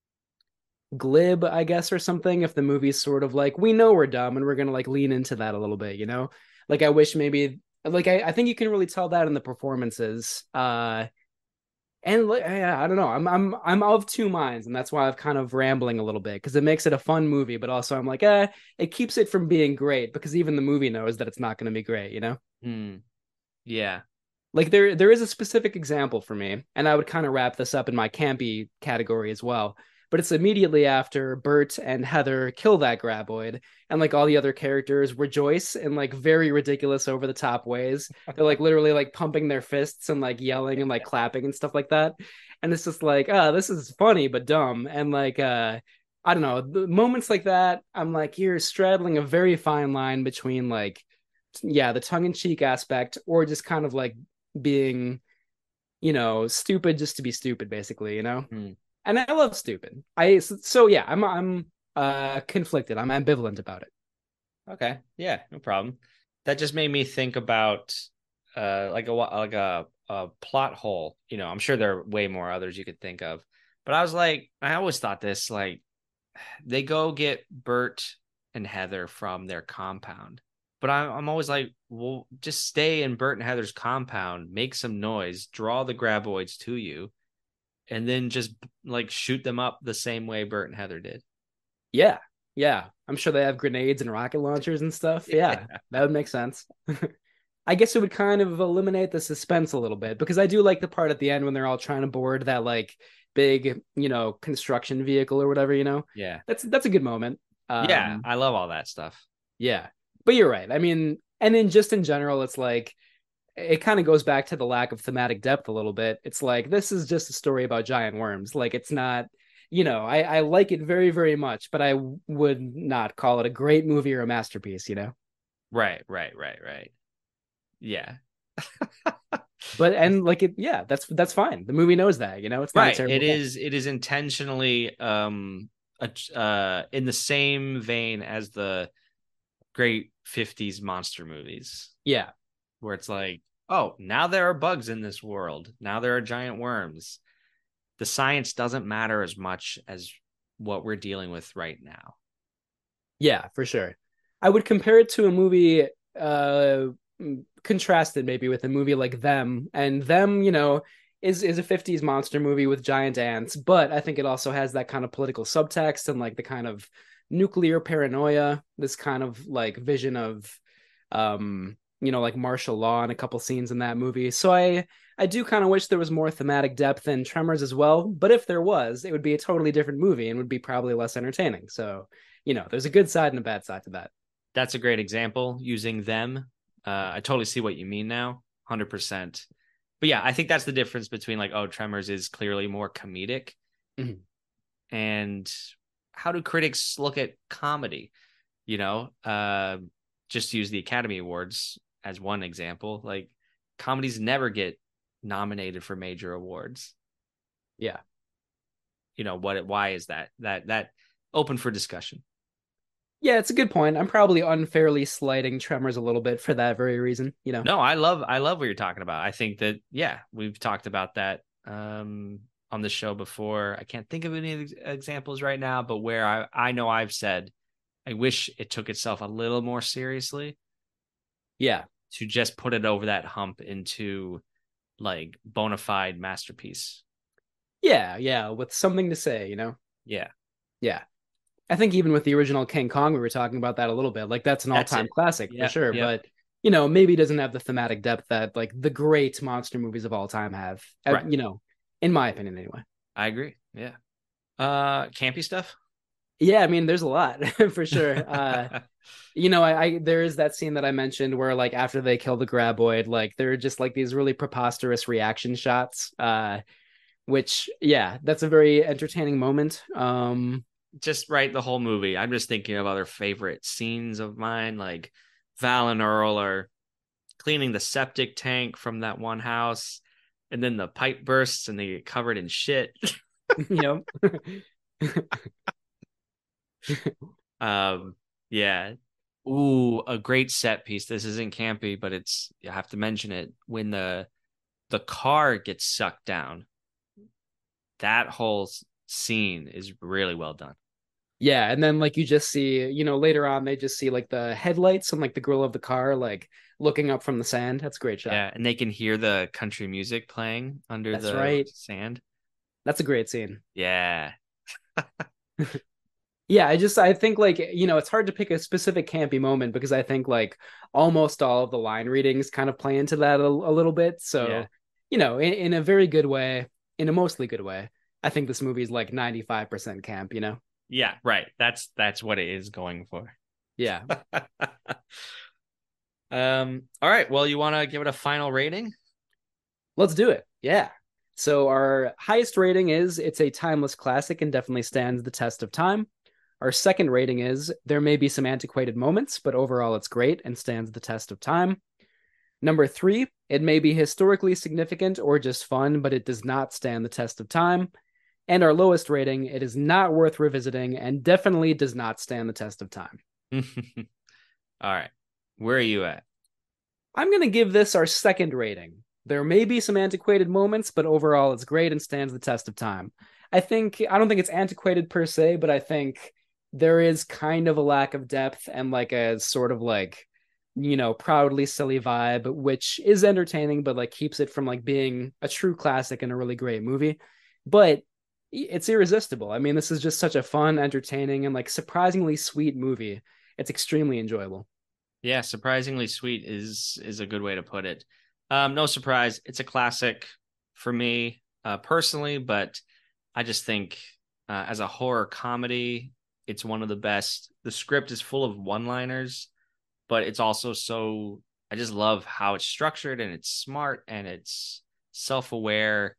S3: glib, I guess, or something, if the movie's sort of like, we know we're dumb and we're gonna like lean into that a little bit, you know? Like I wish maybe like I, I think you can really tell that in the performances. Uh and like I, I don't know, I'm I'm I'm of two minds, and that's why I'm kind of rambling a little bit because it makes it a fun movie, but also I'm like, eh, it keeps it from being great because even the movie knows that it's not gonna be great, you know?
S2: Hmm. Yeah.
S3: Like there there is a specific example for me, and I would kind of wrap this up in my campy category as well. But it's immediately after Bert and Heather kill that graboid, and like all the other characters rejoice in like very ridiculous over the top ways. They're like literally like pumping their fists and like yelling and like clapping and stuff like that. And it's just like, ah, oh, this is funny but dumb. And like uh I don't know, the moments like that, I'm like, you're straddling a very fine line between like, yeah, the tongue-in-cheek aspect or just kind of like being, you know, stupid just to be stupid, basically, you know.
S2: Hmm.
S3: And I love stupid. I so yeah, I'm I'm uh conflicted. I'm ambivalent about it.
S2: Okay. Yeah, no problem. That just made me think about uh like a like a, a plot hole. You know, I'm sure there are way more others you could think of. But I was like, I always thought this, like, they go get Bert and Heather from their compound. But I'm, I'm always like, well, just stay in Bert and Heather's compound, make some noise, draw the graboids to you, and then just like shoot them up the same way Bert and Heather did.
S3: Yeah. Yeah. I'm sure they have grenades and rocket launchers and stuff. Yeah, yeah. That would make sense. I guess it would kind of eliminate the suspense a little bit because I do like the part at the end when they're all trying to board that like big, you know, construction vehicle or whatever, you know?
S2: Yeah.
S3: That's that's a good moment. Um,
S2: yeah, I love all that stuff.
S3: Yeah. But you're right. I mean, and then just in general, it's like it kind of goes back to the lack of thematic depth a little bit. It's like this is just a story about giant worms. Like it's not, you know, I, I like it very, very much, but I would not call it a great movie or a masterpiece, you know?
S2: Right, right, right, right. Yeah.
S3: But and like it, yeah, that's that's fine. The movie knows that, you know, it's not
S2: right.
S3: a terrible
S2: It
S3: thing.
S2: is it is intentionally um a, uh in the same vein as the great fifties monster movies.
S3: Yeah.
S2: Where it's like, oh, now there are bugs in this world. Now there are giant worms. The science doesn't matter as much as what we're dealing with right now.
S3: Yeah, for sure. I would compare it to a movie uh contrasted maybe with a movie like Them. And Them, you know, is is a fifties monster movie with giant ants, but I think it also has that kind of political subtext and like the kind of nuclear paranoia, this kind of like vision of um you know, like martial law in a couple scenes in that movie. So I I do kind of wish there was more thematic depth in Tremors as well, but if there was, it would be a totally different movie and would be probably less entertaining. So, you know, there's a good side and a bad side to that.
S2: That's a great example using Them. Uh, I totally see what you mean now, one hundred percent. But yeah, I think that's the difference between like, oh, Tremors is clearly more comedic.
S3: Mhm.
S2: And how do critics look at comedy? You know, uh, just use the Academy Awards as one example. Like, comedies never get nominated for major awards.
S3: Yeah.
S2: you know, what, why is that? That, that open for discussion.
S3: Yeah, it's a good point. I'm probably unfairly slighting Tremors a little bit for that very reason, you know.
S2: No, I love I love what you're talking about. I think that, yeah, we've talked about that um, on the show before. I can't think of any examples right now, but where I, I know I've said, I wish it took itself a little more seriously.
S3: Yeah.
S2: To just put it over that hump into like bona fide masterpiece.
S3: Yeah, yeah, with something to say, you know.
S2: Yeah.
S3: Yeah. I think even with the original King Kong, we were talking about that a little bit. Like that's an
S2: That's
S3: all-time
S2: it.
S3: classic
S2: Yeah,
S3: for sure.
S2: yeah.
S3: But you know, maybe it doesn't have the thematic depth that like the great monster movies of all time have. Uh,
S2: Right.
S3: You know, in my opinion, anyway.
S2: I agree. Yeah. Uh, campy stuff.
S3: Yeah, I mean, there's a lot for sure. Uh, you know, I, I there is that scene that I mentioned where like after they kill the graboid, like there are just like these really preposterous reaction shots. Uh, which yeah, that's a very entertaining moment. Um.
S2: Just right, the whole movie. I'm just thinking of other favorite scenes of mine, like Val and Earl are cleaning the septic tank from that one house, and then the pipe bursts and they get covered in shit.
S3: You know.
S2: um, yeah. Ooh, a great set piece. This isn't campy, but it's, you have to mention it, when the the car gets sucked down. That whole scene is really well done.
S3: Yeah, and then like you just see, you know, later on they just see like the headlights and like the grill of the car like looking up from the sand. That's a great shot.
S2: Yeah, and they can hear the country music playing under
S3: That's
S2: the
S3: right.
S2: sand.
S3: That's a great scene.
S2: Yeah.
S3: Yeah, I just I think like, you know, it's hard to pick a specific campy moment because I think like almost all of the line readings kind of play into that a, a little bit. So,
S2: Yeah.
S3: you know, in, in a very good way, in a mostly good way, I think this movie is like ninety-five percent camp, you know?
S2: Yeah, right. That's that's what it is going for.
S3: Yeah.
S2: um, all right. Well, you want to give it a final rating?
S3: Let's do it. Yeah. So our highest rating is it's a timeless classic and definitely stands the test of time. Our second rating is there may be some antiquated moments, but overall it's great and stands the test of time. Number three, it may be historically significant or just fun, but it does not stand the test of time. And our lowest rating, it is not worth revisiting and definitely does not stand the test of time.
S2: All right. Where are you at?
S3: I'm going to give this our second rating. There may be some antiquated moments, but overall it's great and stands the test of time. I think, I don't think it's antiquated per se, but I think there is kind of a lack of depth and like a sort of like, you know, proudly silly vibe, which is entertaining, but like keeps it from like being a true classic and a really great movie. But it's irresistible. I mean, this is just such a fun, entertaining, and like surprisingly sweet movie. It's extremely enjoyable.
S2: Yeah, surprisingly sweet is is a good way to put it. Um, no surprise, it's a classic for me uh, personally, but I just think uh, as a horror comedy, it's one of the best. The script is full of one-liners, but it's also so, I just love how it's structured and it's smart and it's self-aware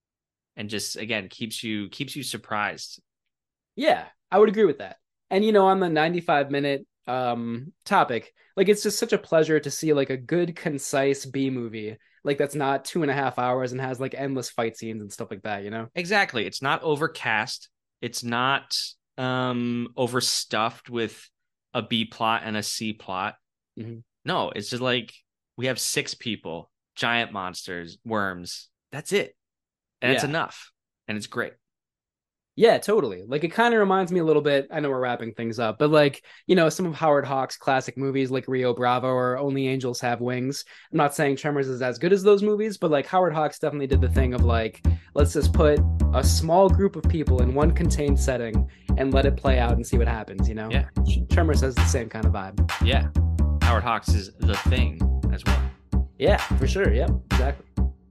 S2: and just, again, keeps you keeps you surprised.
S3: Yeah, I would agree with that. And, you know, on the ninety-five minute um, topic, like, it's just such a pleasure to see like a good, concise B movie, like that's not two and a half hours and has like endless fight scenes and stuff like that, you know?
S2: Exactly. It's not overcast. It's not um, overstuffed with a B plot and a C plot.
S3: Mm-hmm.
S2: No, it's just like we have six people, giant monsters, worms. That's it. And it's
S3: Yeah.
S2: enough. And it's great.
S3: Yeah, totally. Like, it kind of reminds me a little bit, I know we're wrapping things up, but like, you know, some of Howard Hawks' classic movies like Rio Bravo or Only Angels Have Wings. I'm not saying Tremors is as good as those movies, but like Howard Hawks definitely did the thing of like, let's just put a small group of people in one contained setting and let it play out and see what happens, you know?
S2: Yeah.
S3: Tremors has the same kind of vibe.
S2: Yeah. Howard Hawks is the thing as well.
S3: Yeah, for sure. Yep, exactly.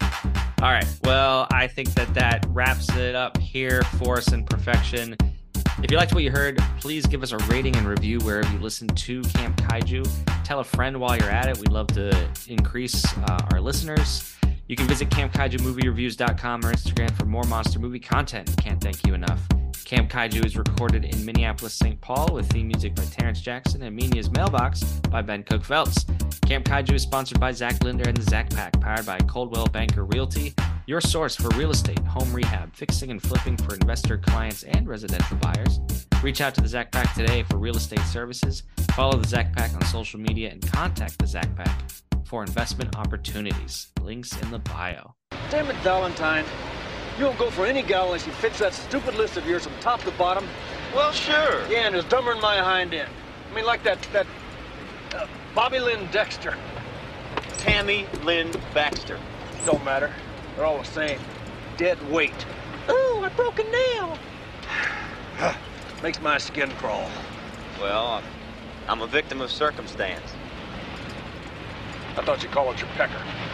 S2: All right. Well, I think that that wraps it up here for us in perfection. If you liked what you heard, please give us a rating and review wherever you listen to Camp Kaiju. Tell a friend while you're at it. We'd love to increase uh, our listeners. You can visit camp kaiju movie reviews dot com or Instagram for more monster movie content. We can't thank you enough. Camp Kaiju is recorded in Minneapolis, Saint Paul with theme music by Terrence Jackson and Media's Mailbox by Ben Cook-Phelps. Camp Kaiju is sponsored by Zach Linder and the Zach Pack, powered by Coldwell Banker Realty. your source for real estate, home rehab, fixing and flipping for investor clients and residential buyers. Reach out to the Zach Pack today for real estate services. Follow the Zach Pack on social media and contact the Zach Pack for investment opportunities. Links in the bio.
S9: Damn it, Valentine. You won't go for any gal unless she fits that stupid list of yours from top to bottom.
S5: Well, sure.
S9: Yeah, and is dumber than my hind end. I mean, like that, that, uh, Bobby Lynn Dexter.
S8: Tammy Lynn Baxter.
S9: Don't matter. They're all the same. Dead weight. Ooh, I broke a nail. Makes my skin crawl.
S8: Well, I'm a victim of circumstance.
S9: I thought you called it your pecker.